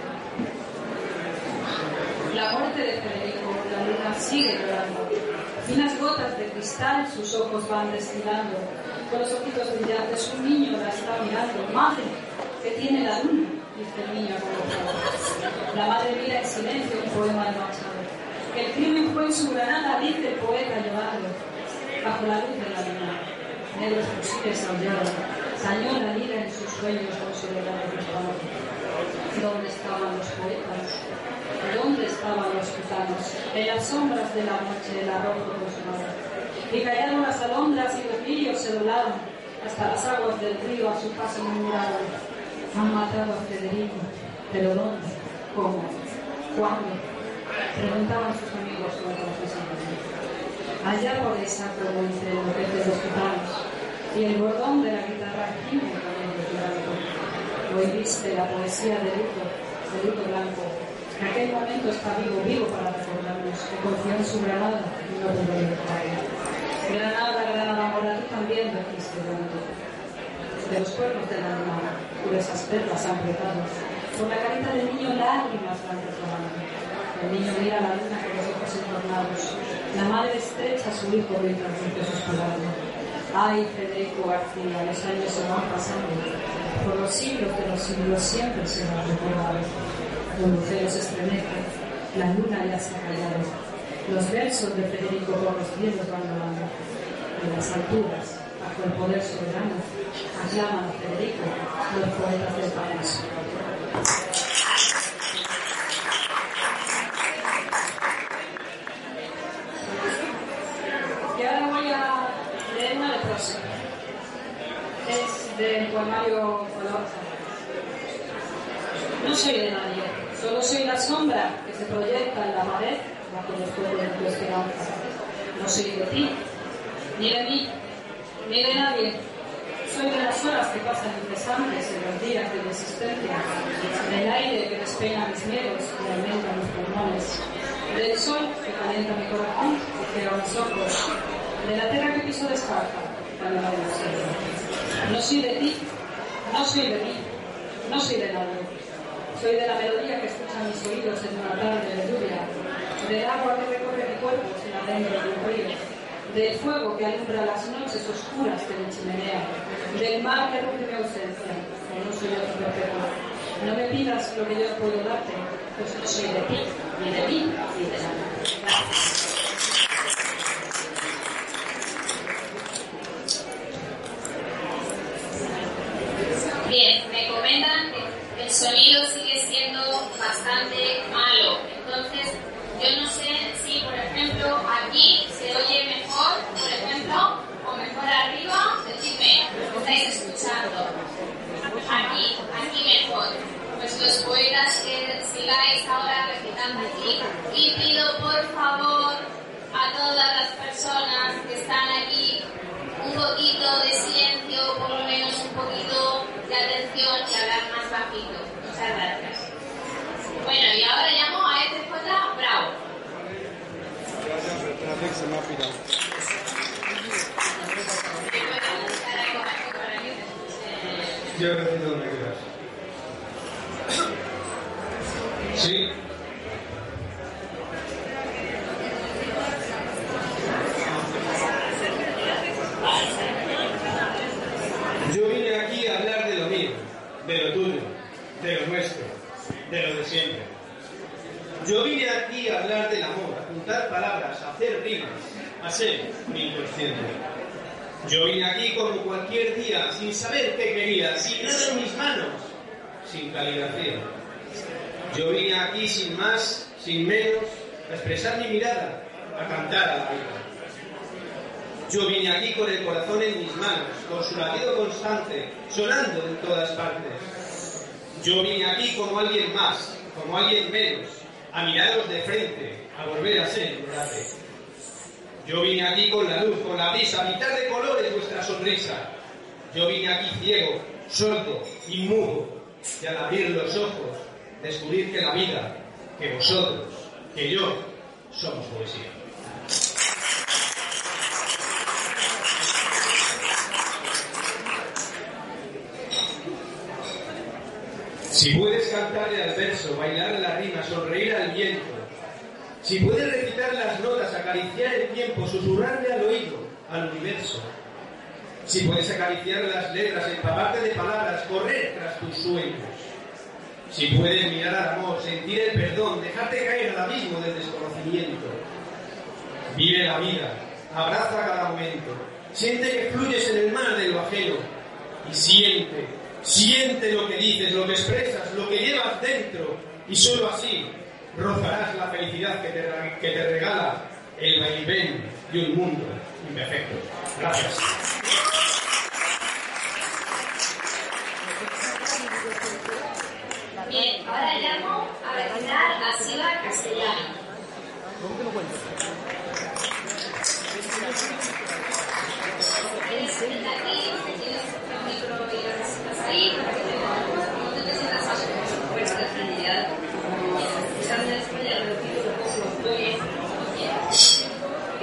La muerte de Federico, la luna sigue llorando. Finas gotas de cristal sus ojos van destilando. Con los ojitos brillantes un niño la está mirando. Madre, que tiene la luna, dice el niño acolocado. La madre mira en silencio un poema de Machado. El crimen fue en su granada, dice el poeta llorando. Bajo la luz de la luna, negros fusiles aullaron. Tañó la lira en sus sueños con soledad de disparo. ¿Dónde estaban los poetas? ¿Dónde estaban los gitanos? En las sombras de la noche el arrojo consumado. Y callaron las alondras y los lirios se doblaron. Hasta las aguas del río a su paso murmuraron. Han matado a Federico, pero ¿dónde? ¿Cómo? ¿Cuándo? Preguntaban sus amigos con confusión. Allá por esa como entre los jefes de los gitanos, y el bordón de la guitarra gime con el blanco. Hoy viste la poesía de luto blanco. En aquel momento está vivo para recordarnos que confió en su Granada y no pudo libertarla. Granada mora, tú también dijiste tanto. De los cuernos de la luna, gruesas perlas han brotado. Por la carita del niño lágrimas van reclamando. El niño mira a la luna con los ojos entornados. La madre estrecha a su hijo mientras rompe suspirando. Ay, Federico García, los años se van pasando. Por los siglos de los siglos siempre se va a recordar. Un lucero se estremece, la luna ya se ha callado. Los versos de Federico por los cielos van volando. En las alturas, bajo el poder soberano, aclaman a Federico los poetas del paraíso. Y ahora voy a leer una de prosa. Es del poemario Colorza. No soy de nadie, solo soy la sombra que se proyecta en la pared bajo los fuegos de tu esperanza. No soy de ti, ni de mí, ni de nadie. Soy de las horas que pasan incesantes en los días de mi existencia, del aire que despeina mis miedos y alimenta mis pulmones, del sol que calienta mi corazón y ciega mis ojos, de la tierra que piso descalza cuando la observo. No soy de ti, no soy de mí, no soy de nadie. Soy de la melodía que escuchan mis oídos en una tarde de lluvia, del agua que recorre mi cuerpo sin adentro de un río, del fuego que alumbra las noches oscuras de mi chimenea, del mar que rompe mi ausencia, que no soy otro perfecto. No me pidas lo que yo no puedo darte, pues no soy de ti, ni de mí, ni de nada.
Bien, me comentan que el sonido sigue siendo bastante malo. Entonces, yo no sé si, por ejemplo, aquí se oye mejor, por ejemplo, o mejor arriba. Decidme, ¿lo estáis escuchando? Aquí mejor. Pues los poetas que sigáis ahora recitando aquí, y pido por favor a todas las personas que están aquí un poquito de silencio, por lo menos un poquito de atención y hablar más bajito. Muchas gracias. Bueno, y ahora llamo a FJ Bravo.
Yo recito donde quieras. Sí. Yo vine aquí a hablar de lo mío, de lo tuyo, de lo nuestro, de lo de siempre. Yo vine aquí a hablar del amor, a juntar palabras, a hacer rimas, a ser un inconsciente. Yo vine aquí como cualquier día, sin saber qué quería, sin nada en mis manos, sin caligrafía. Yo vine aquí sin más, sin menos, a expresar mi mirada, a cantar a la vida. Yo vine aquí con el corazón en mis manos, con su latido constante, sonando en todas partes. Yo vine aquí como alguien más, como alguien menos, a miraros de frente, a volver a ser ignorante. Yo vine aquí con la luz, con la brisa, a pintar de colores vuestra sonrisa. Yo vine aquí ciego, sordo y mudo, y al abrir los ojos, descubrir que la vida, que vosotros, que yo, somos poesía. Si puedes cantarle al verso, bailar la rima, sonreír al viento, si puedes recitar las notas, acariciar el tiempo, susurrarle al oído, al universo, si puedes acariciar las letras, empaparte de palabras, correr tras tus sueños, si puedes mirar al amor, sentir el perdón, dejarte caer al abismo del desconocimiento, vive la vida, abraza cada momento, siente que fluyes en el mar de lo ajeno y siente lo que dices, lo que expresas, lo que llevas dentro, y solo así rozarás la felicidad que te regala el vaivén de un mundo imperfecto. Gracias.
Bien, ahora llamo a recitar a Silva Castellano. Él está aquí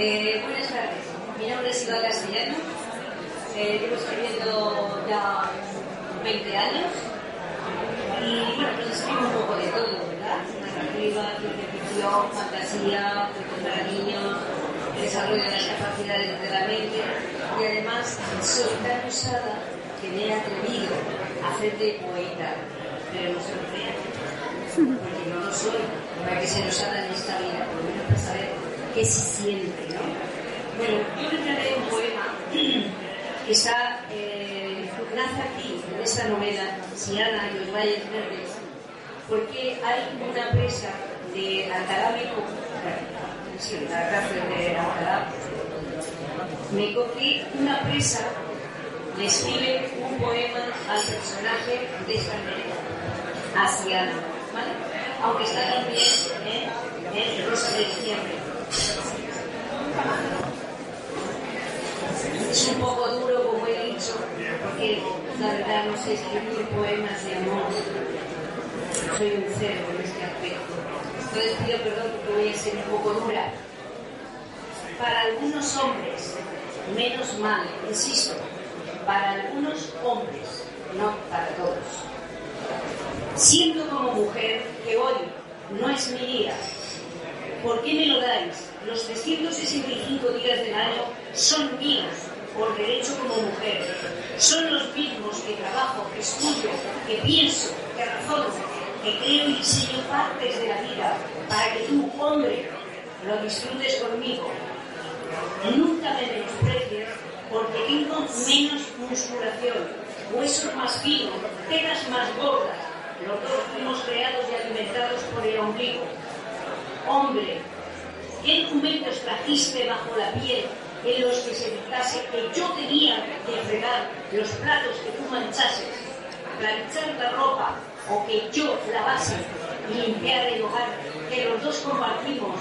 Buenas tardes, mi nombre es Iván Castellano, llevo escribiendo ya 20 años y bueno, pues escribo un poco de todo, ¿verdad? Narrativa, ciencia ficción, fantasía, contar a niños, desarrollo de las capacidades de la mente y además soy tan usada que me he atrevido a hacer de poeta, pero no se lo crean, porque yo no soy, para que se usada en esta vida, por lo menos para saber qué se siente, ¿no? Bueno, yo les traeré un poema que está, nace aquí, en esta novela, Siana y los Valles Verdes, porque hay una presa de Alcalá Meco, sí, la cárcel de Alcalá, me cogí una presa, le escribe un poema al personaje de esta novela, a Siana, ¿vale? Aunque está también en Rosa de Diciembre. Es un poco duro, como he dicho, porque la verdad no sé escribir poemas de amor. Soy un cero en este aspecto. Entonces pido perdón porque voy a ser un poco dura. Para algunos hombres, menos mal, insisto, para algunos hombres, no para todos. Siento como mujer que hoy no es mi día. ¿Por qué me lo dais? Los 365 días del año son míos, por derecho como mujer. Son los mismos que trabajo, que estudio, que pienso, que razono, que creo y diseño partes de la vida para que tú, hombre, lo disfrutes conmigo. Nunca me menosprecies porque tengo menos musculación, huesos más finos, telas más gordas. Los dos fuimos creados y alimentados por el ombligo. Hombre, ¿qué documentos trajiste bajo la piel en los que se dictase que yo tenía que fregar los platos que tú manchases, planchar la ropa o que yo lavase y limpiar el hogar que los dos compartimos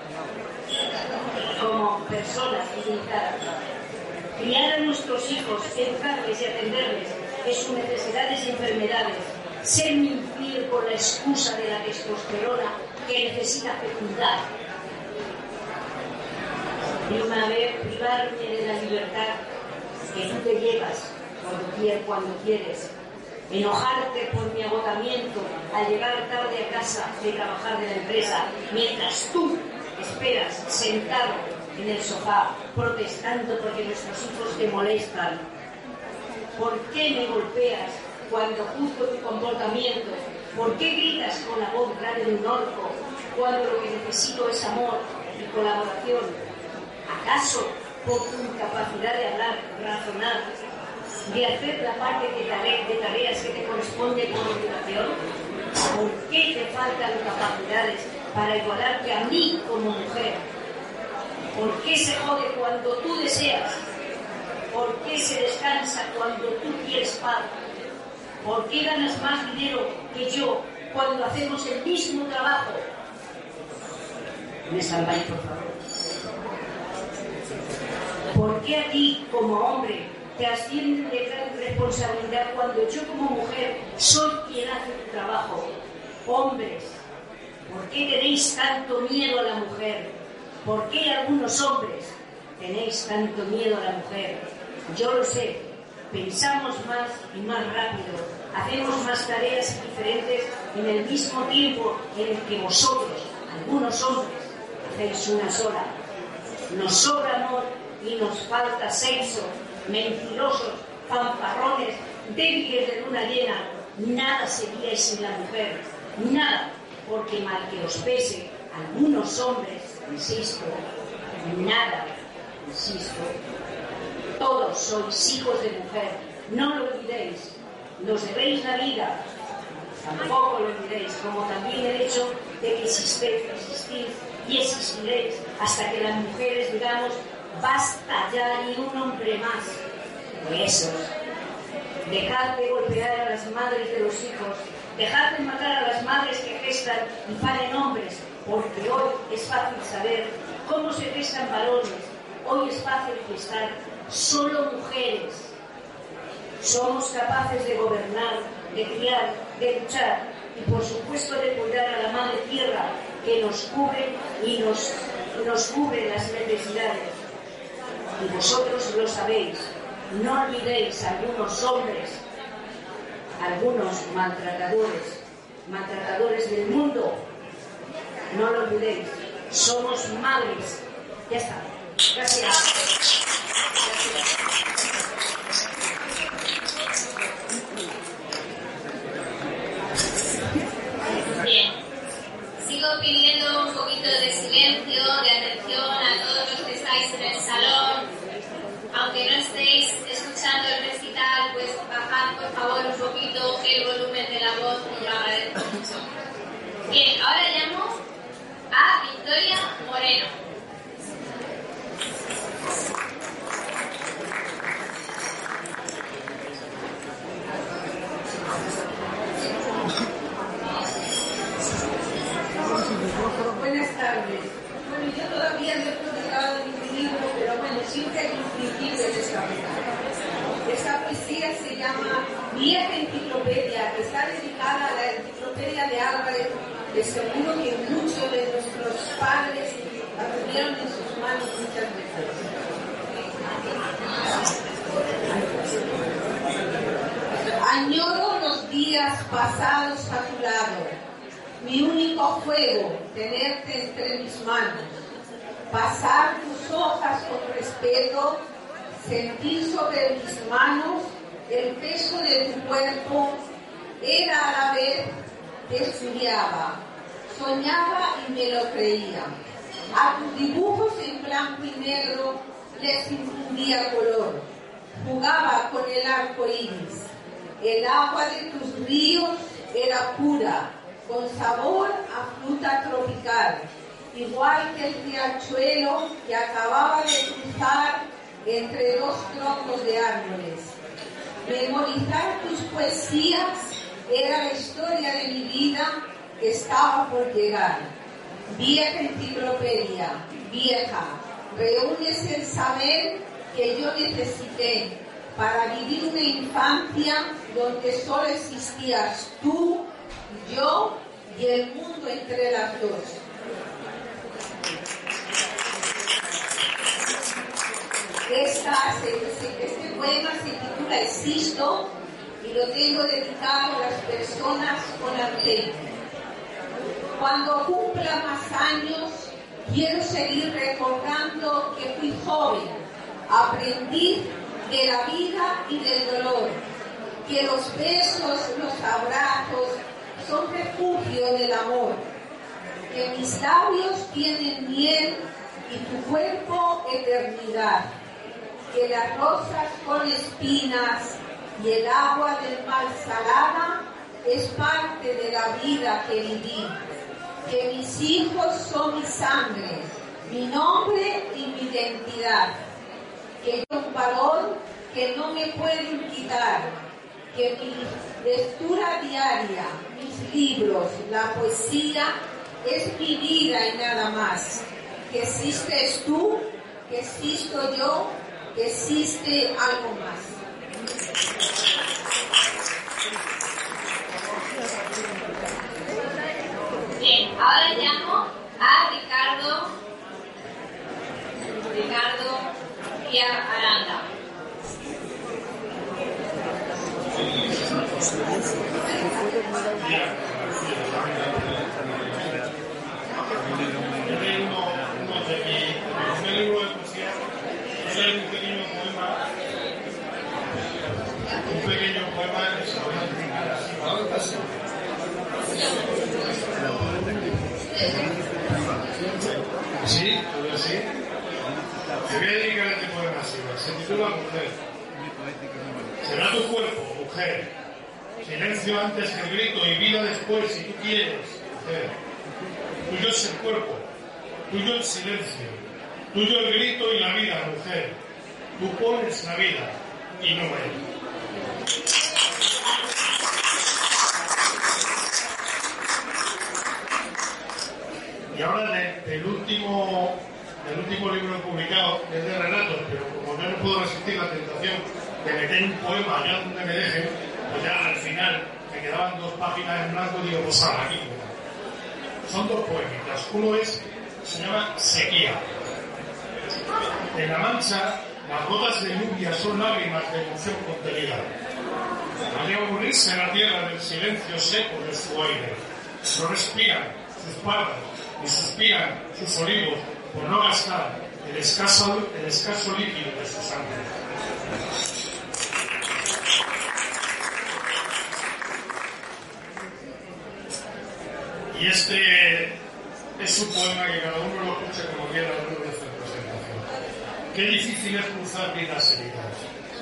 como personas limitadas? Criar a nuestros hijos, educarles y atenderles en sus necesidades y enfermedades, ser infiel con la excusa de la testosterona que necesita fecundar. Privarme de la libertad que tú te llevas cuando quieres. Enojarte por mi agotamiento al llegar tarde a casa de trabajar de la empresa, mientras tú esperas sentado en el sofá protestando porque nuestros hijos te molestan. ¿Por qué me golpeas cuando juzgo tu comportamiento? ¿Por qué gritas con la voz grande de un orco cuando lo que necesito es amor y colaboración? ¿Acaso por tu incapacidad de hablar, razonar, de hacer la parte de tareas que te corresponde por obligación? ¿Por qué te faltan capacidades para igualarte a mí como mujer? ¿Por qué se jode cuando tú deseas? ¿Por qué se descansa cuando tú quieres paz? ¿Por qué ganas más dinero que yo cuando hacemos el mismo trabajo? Me salváis, por favor. ¿Por qué a ti, como hombre, te ascienden de gran responsabilidad cuando yo, como mujer, soy quien hace tu trabajo? Hombres, ¿por qué tenéis tanto miedo a la mujer? ¿Por qué algunos hombres tenéis tanto miedo a la mujer? Yo lo sé, pensamos más y más rápido, hacemos más tareas diferentes en el mismo tiempo en el que vosotros, algunos hombres, hacéis una sola. Nos sobra amor y nos falta sexo, mentirosos, fanfarrones, débiles de luna llena. Nada seríais sin la mujer, nada, porque mal que os pese, algunos hombres, insisto, nada, insisto, todos sois hijos de mujer, no lo olvidéis, nos debéis la vida, tampoco lo olvidéis, como también el hecho de que existís y existiréis hasta que las mujeres digamos basta ya, ni un hombre más. Besos. Dejad de golpear a las madres de los hijos, dejad de matar a las madres que gestan y paren hombres, porque hoy es fácil saber cómo se gestan varones, hoy es fácil gestar solo mujeres. Somos capaces de gobernar, de criar, de luchar y por supuesto de cuidar a la madre tierra que nos cubre y nos nos cubre las necesidades. Y vosotros lo sabéis. No olvidéis a algunos hombres, algunos maltratadores del mundo. No lo olvidéis. Somos madres. Ya está. Gracias.
Bien. Sigo pidiendo un poquito de silencio, de atención a todos los que estáis en el salón. Aunque no estéis escuchando el recital, pues bajad por favor un poquito el volumen de la voz, os lo agradezco mucho. Bien, ahora llamo a Victoria Moreno.
Buenas tardes. Bueno, yo todavía no he publicado mi libro, pero bueno, siempre hay un principio de esta poesía. Esta poesía se llama Vieja Enciclopedia, que está dedicada a la enciclopedia de Álvarez, que seguro que muchos de nuestros padres la tuvieron en sus manos muchas veces. Añoro los días pasados a tu lado. Mi único juego, tenerte entre mis manos, pasar tus hojas con respeto, sentir sobre mis manos el peso de tu cuerpo, era a la vez que estudiaba, soñaba y me lo creía. A tus dibujos en blanco y negro les infundía color, jugaba con el arco iris, el agua de tus ríos era pura, con sabor a fruta tropical, igual que el riachuelo que acababa de cruzar entre dos troncos de árboles. Memorizar tus poesías era la historia de mi vida que estaba por llegar. Vieja enciclopedia, vieja, reúnes el saber que yo necesité para vivir una infancia donde solo existías tú, yo y el mundo entre las dos. Este poema se titula Existo y lo tengo dedicado a las personas con Alzheimer. Cuando cumpla más años, quiero seguir recordando que fui joven, aprendí de la vida y del dolor, que los besos, los abrazos son refugio del amor, que mis labios tienen miel y tu cuerpo eternidad, que las rosas con espinas y el agua del mar salada es parte de la vida que viví, que mis hijos son mi sangre, mi nombre y mi identidad, que yo un valor que no me pueden quitar, que mi lectura diaria, mis libros, la poesía es mi vida y nada más, que existes tú, que existo yo, que existe algo más.
Bien, ahora llamo a Ricardo y a Aranda.
Un pequeño poema que se va a terminar así. Sí, todo así. Te voy a dedicar este poema así. Se titula Mujer. Será tu cuerpo, mujer. Silencio antes que el grito y vida después, si tú quieres, mujer. Tuyo es el cuerpo, tuyo el silencio, tuyo el grito y la vida, mujer. Tú pones la vida y no él. Y ahora del último libro publicado, es de relatos, pero como yo no puedo resistir la tentación de meter un poema allá donde me dejen, pues ya al final me quedaban 2 páginas en blanco y digo, pues aquí. Son 2 poemitas. Uno es se llama sequía. En La Mancha, las gotas de lluvia son lágrimas de emoción contenida. Al aburrirse en la tierra del silencio seco de su aire, no respiran sus pardas ni suspiran sus olivos por no gastar el escaso líquido de su sangre. Y este es un poema que cada uno lo escuche como quiera dentro de esta presentación. Qué difícil es cruzar vidas heridas.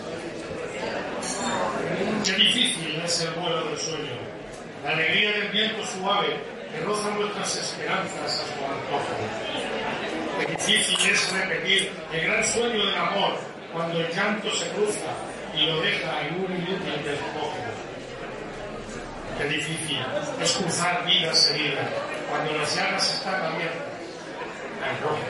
Qué difícil es el vuelo del sueño, la alegría del viento suave que roza nuestras esperanzas a su antojo. Qué difícil es repetir el gran sueño del amor cuando el llanto se cruza y lo deja en un inútil despojo. Qué difícil es cruzar vidas heridas cuando las llagas están abiertas al rojo.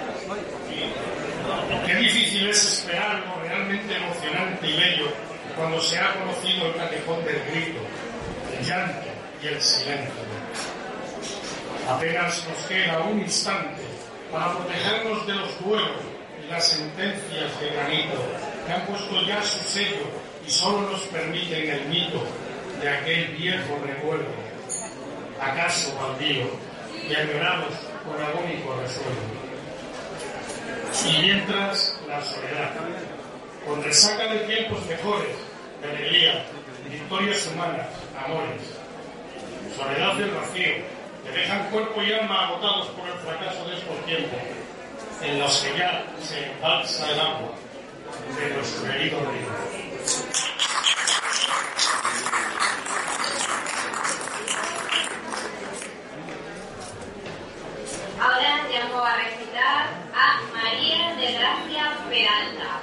Qué difícil es esperar algo realmente emocionante y bello cuando se ha conocido el callejón del grito, el llanto y el silencio. Apenas nos queda un instante para protegernos de los duelos y las sentencias de granito que han puesto ya su sello y solo nos permiten el mito de aquel viejo recuerdo, acaso baldío, y añoramos con agónico resuello. Y mientras, la soledad, con resaca de tiempos mejores, de alegría, victorias humanas, amores. Soledad del vacío, que dejan cuerpo y alma agotados por el fracaso de estos tiempos, en los que ya se embalsa el agua de nuestro herido río.
Ahora llamo a recitar a María de Gracia Peralta.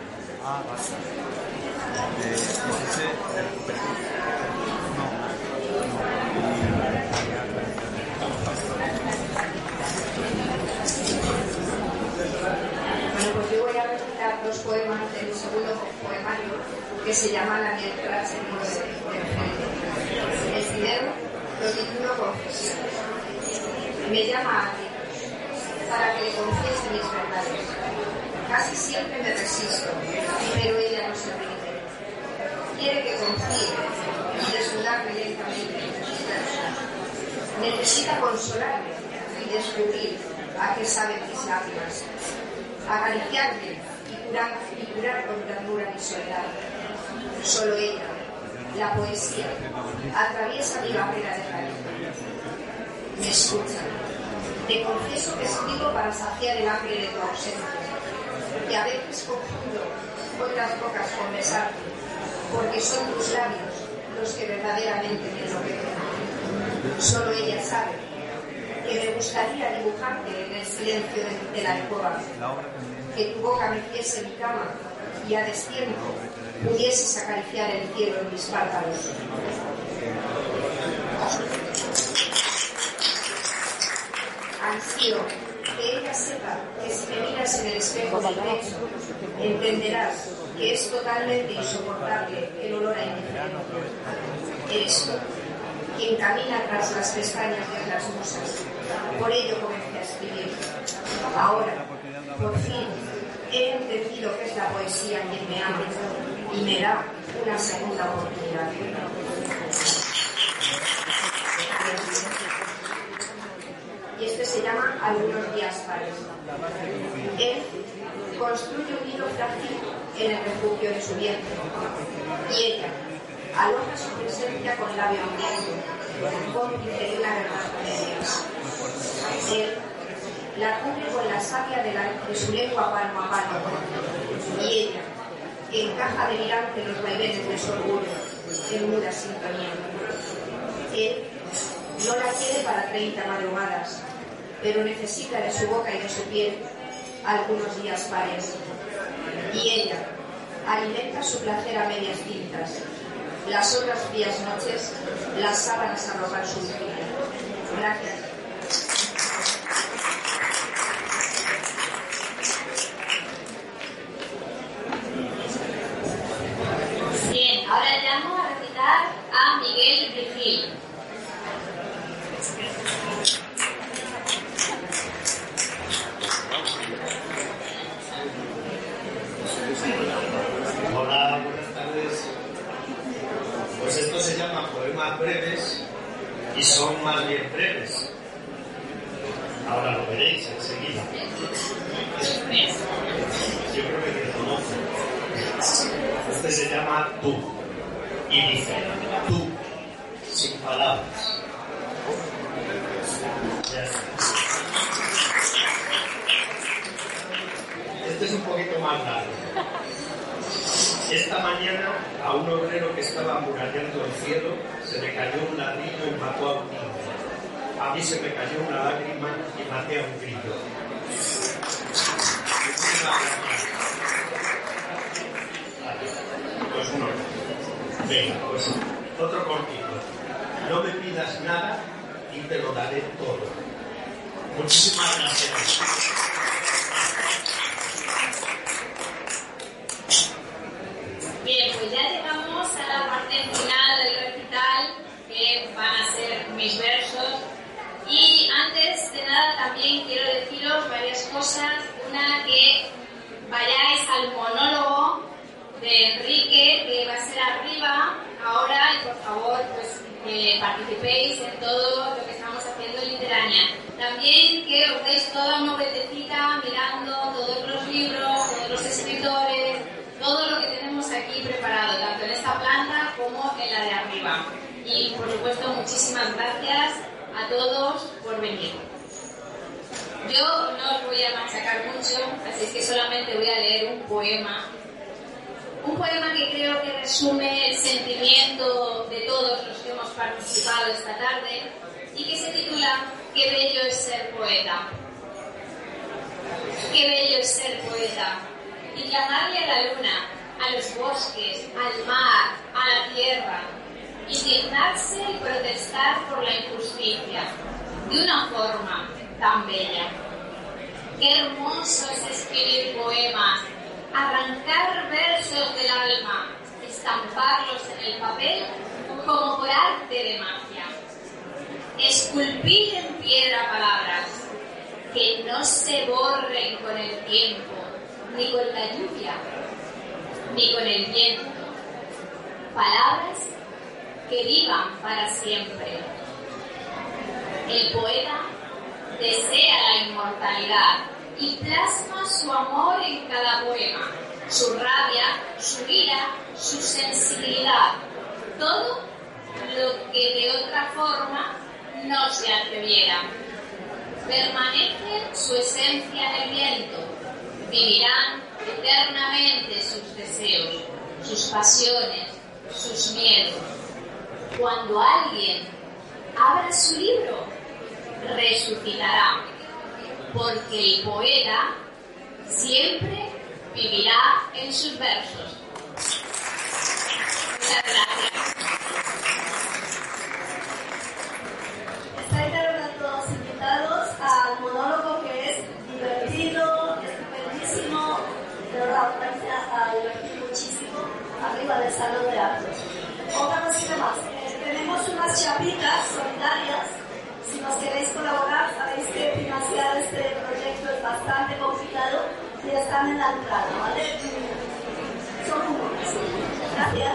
Bueno, pues yo voy a recitar dos poemas de mi segundo poemario que se llama La mientras en el de El primero lo titulo Confesiones. Me llama a gritos para que le confiese mis verdades. Casi siempre me resisto, pero ella no se rinde. Quiere que confíe y desnudarme lentamente en sus versos. Necesita consolarme y descubrir a qué saben mis lágrimas. Acariciarme y curar con ternura mi soledad. Solo ella, la poesía, atraviesa mi barrera de cariño. Me escucha. Te confieso que escribo para saciar el hambre de tu ausencia. Y a veces confundo otras bocas con besarte, porque son tus labios los que verdaderamente me enloquecen. Solo ella sabe que me gustaría dibujarte en el silencio de la alcoba, que tu boca meciese mi cama y a destiempo pudieses acariciar el cielo en mis párpados. Ansío que ella sepa que si me miras en el espejo del pecho, entenderás que es totalmente insoportable el olor a indiferencia. Eres tú quien camina tras las pestañas de las musas. Por ello comencé a escribir. Ahora, por fin, he entendido que es la poesía quien me ama y me da una segunda oportunidad. Y este se llama Algunos días pares. Él construye un nido frágil en el refugio de su vientre y ella aloja su presencia con labio hambriento, cómplice de una verdad medias. Él la cubre con la savia de su lengua palmo a palmo y ella encaja delirante los vaivenes de su orgullo en muda sintonía. Él no la quiere para 30 madrugadas, pero necesita de su boca y de su piel algunos días pares. Y ella alimenta su placer a medias tintas, las otras frías noches, las sábanas a robar su vigilia. Gracias.
Bien, ahora llamo a recitar a Miguel Vigil.
Hola, buenas tardes. Pues esto se llama poemas breves y son más bien breves. Ahora lo veréis enseguida. Yo creo que me conocen. Este se llama Tú y dice: Tú, sin palabras. Ya está. Este es un poquito más largo. Esta mañana a un obrero que estaba amurallando el cielo se le cayó un ladrillo y mató a un niño. A mí se me cayó una lágrima y maté a un grillo. Pues uno. Venga, pues otro cortito. No me pidas nada y te lo daré todo. Muchísimas gracias.
Bien, pues ya llegamos a la parte final del recital, que van a ser mis versos. Y antes de nada también quiero deciros varias cosas. Una, que vayáis al monólogo de Enrique, que va a ser arriba ahora, y por favor pues que participéis en todo lo que estamos haciendo en Literania. También que os deis toda una vueltecita mirando todos los libros, todos los escritores, todo lo que tenemos aquí preparado, tanto en esta planta como en la de arriba. Y por supuesto, muchísimas gracias a todos por venir. Yo no os voy a machacar mucho, así es que solamente voy a leer un poema. Un poema que creo que resume el sentimiento de todos los que hemos participado esta tarde y que se titula Qué bello es ser poeta. Qué bello es ser poeta. Y llamarle a la luna, a los bosques, al mar, a la tierra, indignarse y protestar por la injusticia, de una forma tan bella. Qué hermoso es escribir poemas, arrancar versos del alma, estamparlos en el papel como por arte de magia. Esculpir en piedra palabras, que no se borren con el tiempo, ni con la lluvia, ni con el viento. Palabras que vivan para siempre. El poeta desea la inmortalidad y plasma su amor en cada poema, su rabia, su ira, su sensibilidad, todo lo que de otra forma no se atreviera. Permanece su esencia en el viento, vivirán eternamente sus deseos, sus pasiones, sus miedos. Cuando alguien abra su libro, resucitará, porque el poeta siempre vivirá en sus versos. Muchas gracias.
Estáis de verdad todos invitados al monólogo, que es divertido, estupendísimo, de verdad, vais a divertir muchísimo arriba del salón de actos. Otra cosita más, tenemos unas chapitas solidarias. Si nos queréis colaborar, sabéis que financiar este proyecto es bastante complicado y están en la entrada, ¿vale? Son comunes. Gracias.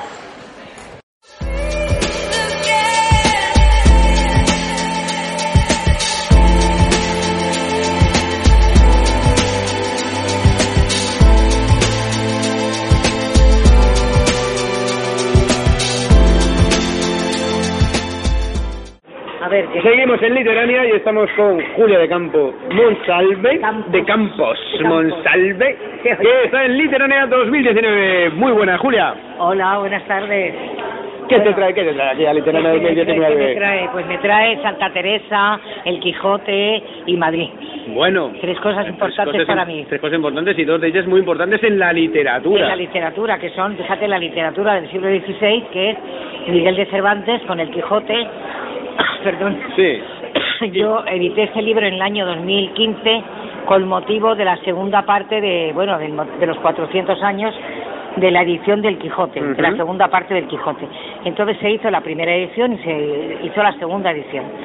Seguimos en Literania y estamos con Julia de Campo Monsalve, de Campos Monsalve, que está en Literania 2019. Muy buena, Julia.
Hola, buenas tardes.
¿Qué te trae aquí a Literania 2019?
¿Qué me trae? Pues me trae Santa Teresa, El Quijote y Madrid.
Bueno.
Tres cosas importantes para mí.
Tres cosas importantes y dos de ellas muy importantes en la literatura.
En la literatura, que son, fíjate, la literatura del siglo XVI, que es Miguel de Cervantes con El Quijote. Perdón.
Sí.
Yo edité este libro en el año 2015 con motivo de la segunda parte de los 400 años de la edición del Quijote, de la segunda parte del Quijote. Entonces se hizo la primera edición y se hizo la segunda edición.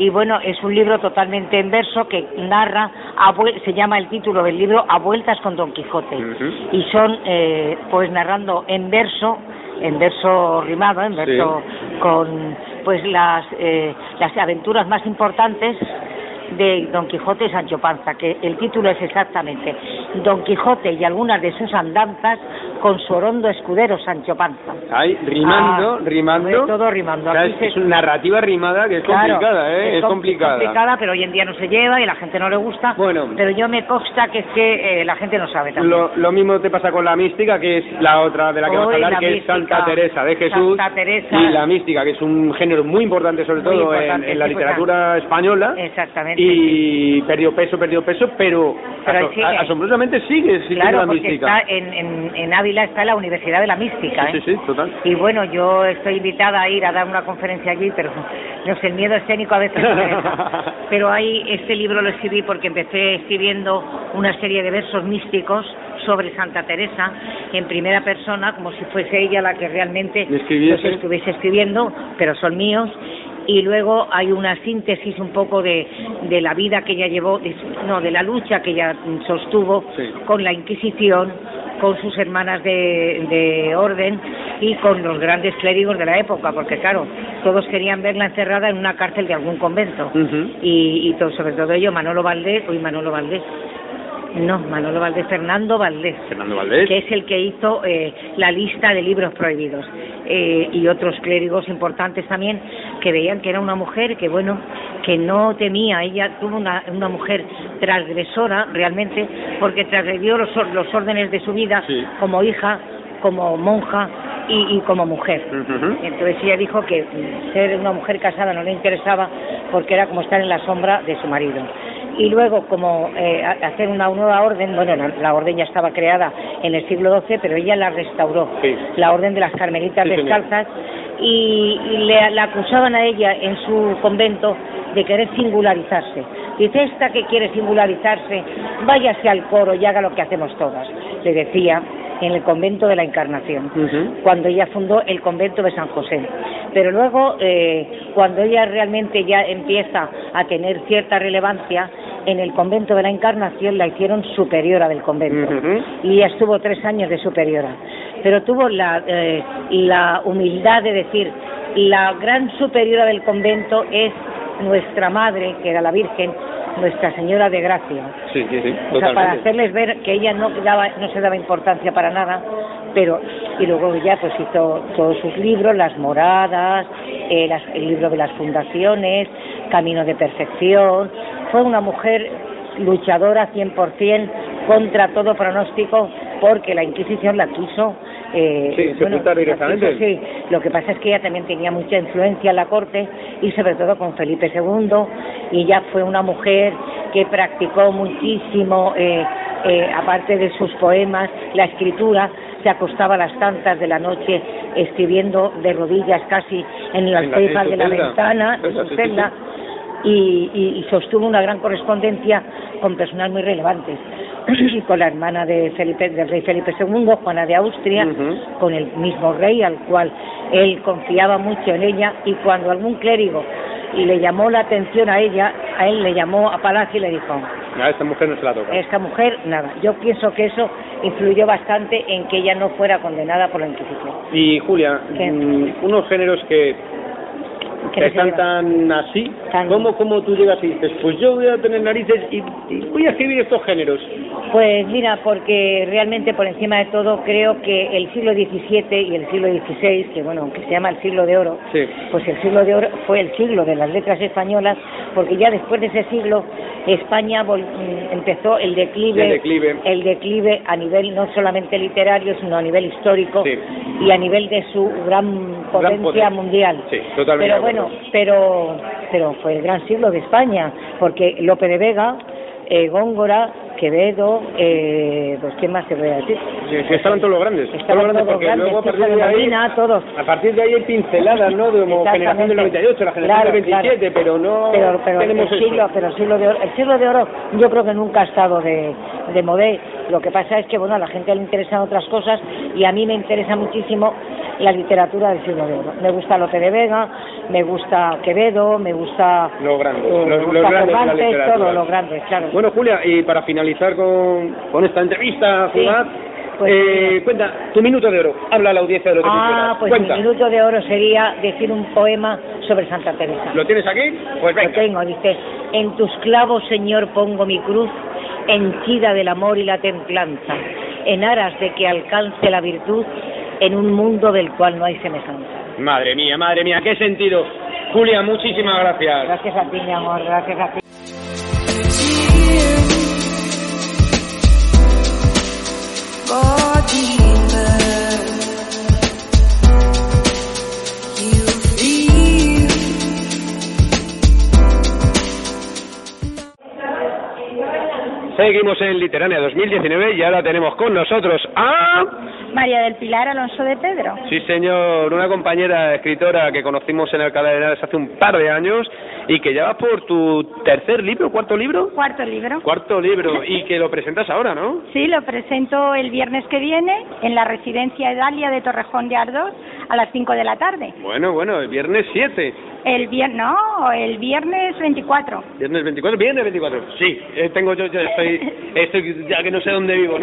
y bueno, es un libro totalmente en verso que narra, se llama el título del libro A vueltas con Don Quijote, y son pues narrando en verso rimado, en verso con pues las aventuras más importantes de Don Quijote y Sancho Panza, que el título es exactamente Don Quijote y algunas de sus andanzas con su orondo escudero Sancho Panza.
Ay, rimando.
Todo rimando.
O sea, es una narrativa rimada que es complicada,
es complicada, pero hoy en día no se lleva y la gente no le gusta. Bueno, pero yo me consta que es que la gente no sabe también.
Lo mismo te pasa con la mística, que es la otra de la que vamos a hablar, que es Santa Teresa de Jesús. Santa Teresa. Y la mística, que es un género muy importante, sobre todo en la literatura española.
Exactamente.
Y perdió peso, pero asombrosamente sigue la mística.
Está en Ávila está la Universidad de la Mística.
Sí, total.
Y bueno, yo estoy invitada a ir a dar una conferencia allí, pero no sé, el miedo escénico a veces pero ahí este libro lo escribí porque empecé escribiendo una serie de versos místicos sobre Santa Teresa en primera persona, como si fuese ella la que realmente los estuviese escribiendo, pero son míos. Y luego hay una síntesis un poco de la vida que ella llevó, de la lucha que ella sostuvo con la Inquisición, con sus hermanas de orden y con los grandes clérigos de la época, porque claro, todos querían verla encerrada en una cárcel de algún convento. Y sobre todo ello, Fernando Valdés, que es el que hizo la lista de libros prohibidos, y otros clérigos importantes también que veían que era una mujer que no temía. Ella tuvo una mujer transgresora realmente, porque transgredió los órdenes de su vida como hija, como monja y como mujer. Entonces ella dijo que ser una mujer casada no le interesaba porque era como estar en la sombra de su marido. Y luego, como hacer una nueva orden, la orden ya estaba creada en el siglo XII, pero ella la restauró, la orden de las Carmelitas Descalzas, y la acusaban a ella en su convento de querer singularizarse. Dice, esta que quiere singularizarse, váyase al coro y haga lo que hacemos todas, le decía, en el convento de la Encarnación, cuando ella fundó el convento de San José. Pero luego, cuando ella realmente ya empieza a tener cierta relevancia, en el convento de la Encarnación la hicieron superiora del convento, y ella estuvo 3 años de superiora. Pero tuvo la humildad de decir, la gran superiora del convento es nuestra madre, que era la Virgen, Nuestra Señora de Gracia.
Sí,
o sea, para hacerles ver que ella no se daba importancia para nada, y luego ya pues hizo todos sus libros, Las Moradas, el libro de las fundaciones, Camino de Perfección. Fue una mujer luchadora 100% contra todo pronóstico, porque la Inquisición la quiso
sepultar directamente.
Sí, lo que pasa es que ella también tenía mucha influencia en la corte, y sobre todo con Felipe II, y ella fue una mujer que practicó muchísimo, aparte de sus poemas, la escritura. Se acostaba a las tantas de la noche escribiendo de rodillas casi en el alféizar de la ventana de su celda, y sostuvo una gran correspondencia con personas muy relevantes, con la hermana del rey Felipe II, Juana de Austria, con el mismo rey al cual él confiaba mucho en ella, y cuando algún clérigo le llamó la atención a ella, a él le llamó a palacio y le dijo,
a esta mujer no se la toca.
Esta mujer, nada. Yo pienso que eso influyó bastante en que ella no fuera condenada por la Inquisición.
Y Julia, unos géneros que están tan así, ¿cómo tú llegas y dices, pues yo voy a tener narices y voy a escribir estos géneros?
Pues mira, porque realmente por encima de todo creo que el siglo XVII y el siglo XVI, que aunque se llama el siglo de oro, pues el siglo de oro fue el siglo de las letras españolas, porque ya después de ese siglo España empezó el declive a nivel no solamente literario, sino a nivel histórico, y a nivel de su gran potencia mundial.
Sí, totalmente.
Pero fue el gran siglo de España, porque Lope de Vega, Góngora, Quevedo, pues ¿qué más se puede decir?
Sí, estaban todos los grandes. Porque luego a partir de ahí hay pinceladas, ¿no? De como generación del 98, la generación del 27, pero no tenemos
el siglo de oro yo creo que nunca ha estado de moda. Lo que pasa es que a la gente le interesan otras cosas, y a mí me interesa muchísimo la literatura del siglo de oro. Me gusta Lope de Vega, me gusta Quevedo, me gusta
los grandes,
los
grandes de la literatura.
todos los grandes, claro.
Bueno, Julia, y para finalizar con esta entrevista, fugaz, cuenta, tu minuto de oro, habla a la audiencia de lo que tú quieras.
Pues
cuenta.
Mi minuto de oro sería decir un poema sobre Santa Teresa.
¿Lo tienes aquí? Pues venga.
Lo tengo, dice: en tus clavos, Señor, pongo mi cruz, henchida del amor y la templanza, en aras de que alcance la virtud en un mundo del cual no hay semejanza.
Madre mía, qué sentido. Julia, muchísimas gracias.
Gracias a ti, mi amor, gracias a ti.
Seguimos en Literánea 2019 y ahora tenemos con nosotros a...
María del Pilar Alonso de Pedro.
Sí, señor, una compañera escritora que conocimos en Alcalá de Henares hace un par de años y que ya va por tu tercer libro, ¿cuarto libro?
Cuarto libro.
Cuarto libro, y que lo presentas ahora, ¿no?
Sí, lo presento el viernes que viene en la residencia Edalia de Torrejón de Ardoz a las 5 de la tarde.
Bueno, el viernes 7.
El viernes 24.
Viernes 24, sí, tengo yo estoy ya que no sé dónde vivo.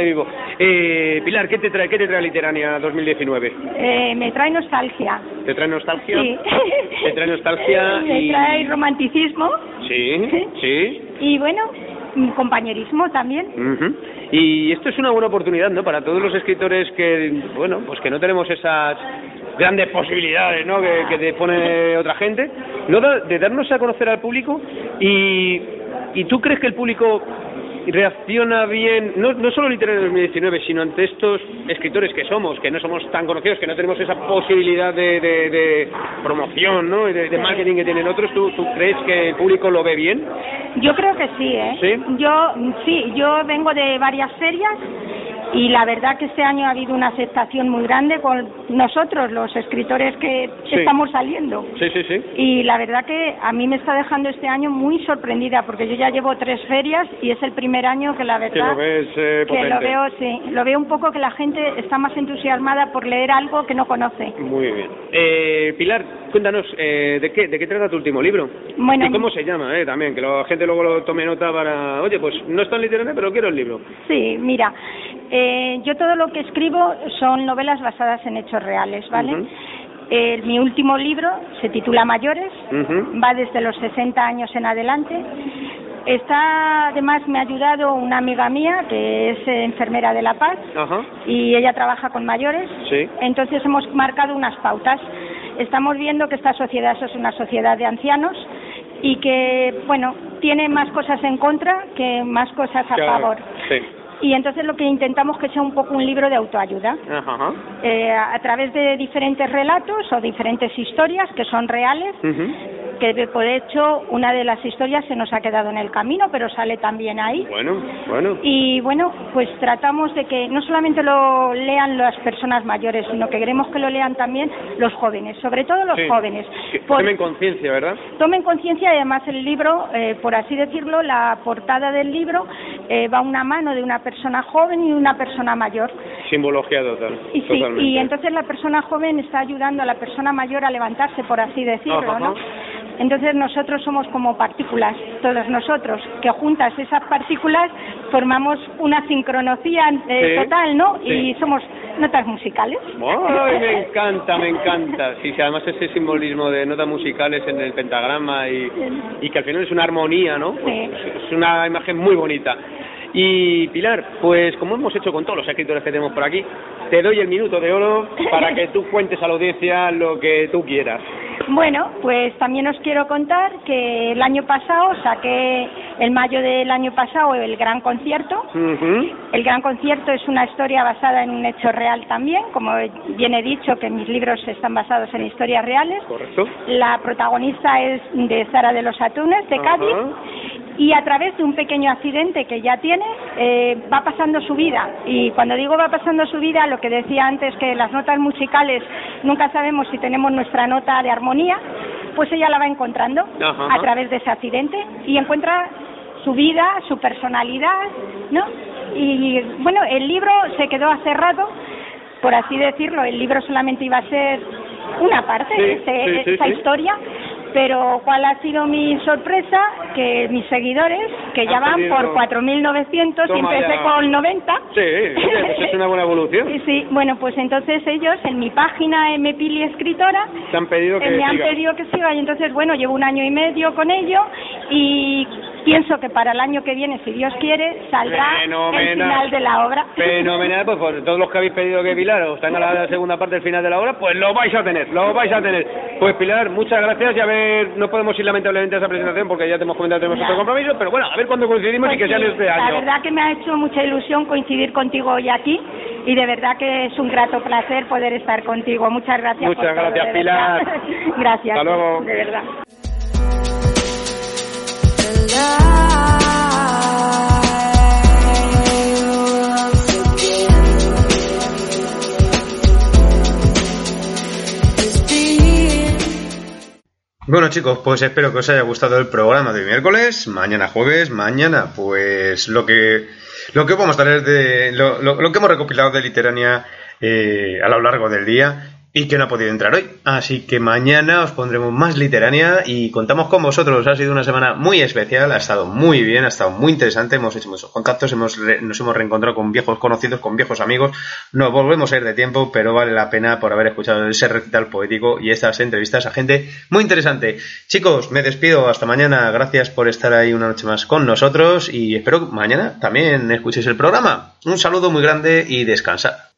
Pilar, ¿qué te trae Literánea 2019?
Me trae nostalgia.
¿Te trae nostalgia?
Sí.
¿Te trae nostalgia?
Me trae romanticismo.
Sí.
Y bueno, compañerismo también.
Uh-huh. Y esto es una buena oportunidad, ¿no? Para todos los escritores que, bueno, pues que no tenemos esas grandes posibilidades, ¿no? Que te pone otra gente, ¿no? De darnos a conocer al público. Y tú crees que el público reacciona bien, no solo Literánea 2019, sino ante estos escritores que no somos tan conocidos, que no tenemos esa posibilidad de promoción, ¿no? Y de marketing que tienen otros. ¿Tú crees que el público lo ve bien?
Yo creo que sí, ¿Sí? Yo vengo de varias ferias y la verdad que este año ha habido una aceptación muy grande con nosotros, los escritores que estamos saliendo.
Sí.
Y la verdad que a mí me está dejando este año muy sorprendida, porque yo ya llevo 3 ferias y es el primer año que la verdad
que
lo veo un poco que la gente está más entusiasmada por leer algo que no conoce.
Muy bien. Pilar, cuéntanos, ¿de qué trata tu último libro?
Bueno,
¿y cómo se llama? También, que la gente luego lo tome nota para... Oye, pues no está en Literánea, pero quiero el libro.
Sí, mira, yo todo lo que escribo son novelas basadas en hechos reales, ¿vale?
Uh-huh.
Mi último libro se titula Mayores,
uh-huh.
va desde los 60 años en adelante. Además me ha ayudado una amiga mía que es enfermera de La Paz.
Uh-huh.
Y ella trabaja con mayores.
Sí.
Entonces hemos marcado unas pautas. Estamos viendo que esta sociedad es una sociedad de ancianos y que, bueno, tiene más cosas en contra que más cosas a favor.
Sí.
Y entonces lo que intentamos que sea un poco un libro de autoayuda,
uh-huh.
A través de diferentes relatos o diferentes historias que son reales,
uh-huh.
que por hecho una de las historias se nos ha quedado en el camino, pero sale también ahí.
Bueno.
Y bueno, pues tratamos de que no solamente lo lean las personas mayores, sino que queremos que lo lean también los jóvenes, sobre todo los jóvenes.
Tomen conciencia, ¿verdad?
Tomen conciencia, y además el libro, por así decirlo, la portada del libro va una mano de una persona joven y una persona mayor.
Simbología total.
Y sí, y entonces la persona joven está ayudando a la persona mayor a levantarse, por así decirlo, ¿no? Entonces nosotros somos como partículas, todos nosotros, que juntas esas partículas formamos una sincronía total, ¿no?
Sí.
Y somos notas musicales.
¡Ay, me encanta! Sí, además ese simbolismo de notas musicales en el pentagrama y que al final es una armonía, ¿no?
Sí.
Es una imagen muy bonita. Y Pilar, pues como hemos hecho con todos los escritores que tenemos por aquí, te doy el minuto de oro para que tú cuentes a la audiencia lo que tú quieras.
Bueno, pues también os quiero contar que el año pasado saqué, en mayo del año pasado, el Gran Concierto.
Uh-huh.
El Gran Concierto es una historia basada en un hecho real también, como bien he dicho, que mis libros están basados en historias reales.
Correcto.
La protagonista es de Zara de los Atunes, de Cádiz.
Uh-huh.
Y a través de un pequeño accidente que ya tiene, va pasando su vida. Y cuando digo va pasando su vida, lo que decía antes, que las notas musicales nunca sabemos si tenemos nuestra nota de armonía, pues ella la va encontrando a través de ese accidente y encuentra su vida, su personalidad, ¿no? Y bueno, el libro se quedó cerrado, por así decirlo. El libro solamente iba a ser una parte de esa historia. Pero ¿cuál ha sido mi sorpresa? Que mis seguidores, que ya van por 4.900 y empecé con 90.
Sí, pues es una buena evolución.
Sí, bueno, pues entonces ellos en mi página Pili Escritora
te han pedido que
me han pedido que siga, y entonces bueno, llevo 1 año y medio con ello y pienso que para el año que viene, si Dios quiere, saldrá el final de la obra.
Fenomenal, pues por todos los que habéis pedido que Pilar os tenga la segunda parte del final de la obra, pues lo vais a tener. Pues Pilar, muchas gracias, y a ver, no podemos ir lamentablemente a esa presentación porque ya te hemos comentado que tenemos otro compromiso, pero bueno, a ver cuándo coincidimos, pues y que sea este año.
La verdad que me ha hecho mucha ilusión coincidir contigo hoy aquí, y de verdad que es un grato placer poder estar contigo. Muchas gracias.
Muchas gracias, Pilar.
Gracias.
Hasta luego.
De verdad.
Bueno, chicos, pues espero que os haya gustado el programa de miércoles. Mañana jueves, pues lo que vamos a traer de lo que hemos recopilado de Literania a lo largo del día y que no ha podido entrar hoy. Así que mañana os pondremos más Literania y contamos con vosotros. Ha sido una semana muy especial, ha estado muy bien, ha estado muy interesante. Hemos hecho muchos contactos, nos hemos reencontrado con viejos conocidos, con viejos amigos. Nos volvemos a ir de tiempo, pero vale la pena por haber escuchado ese recital poético y estas entrevistas a gente muy interesante. Chicos, me despido, hasta mañana. Gracias por estar ahí una noche más con nosotros y espero que mañana también escuchéis el programa. Un saludo muy grande y descansad.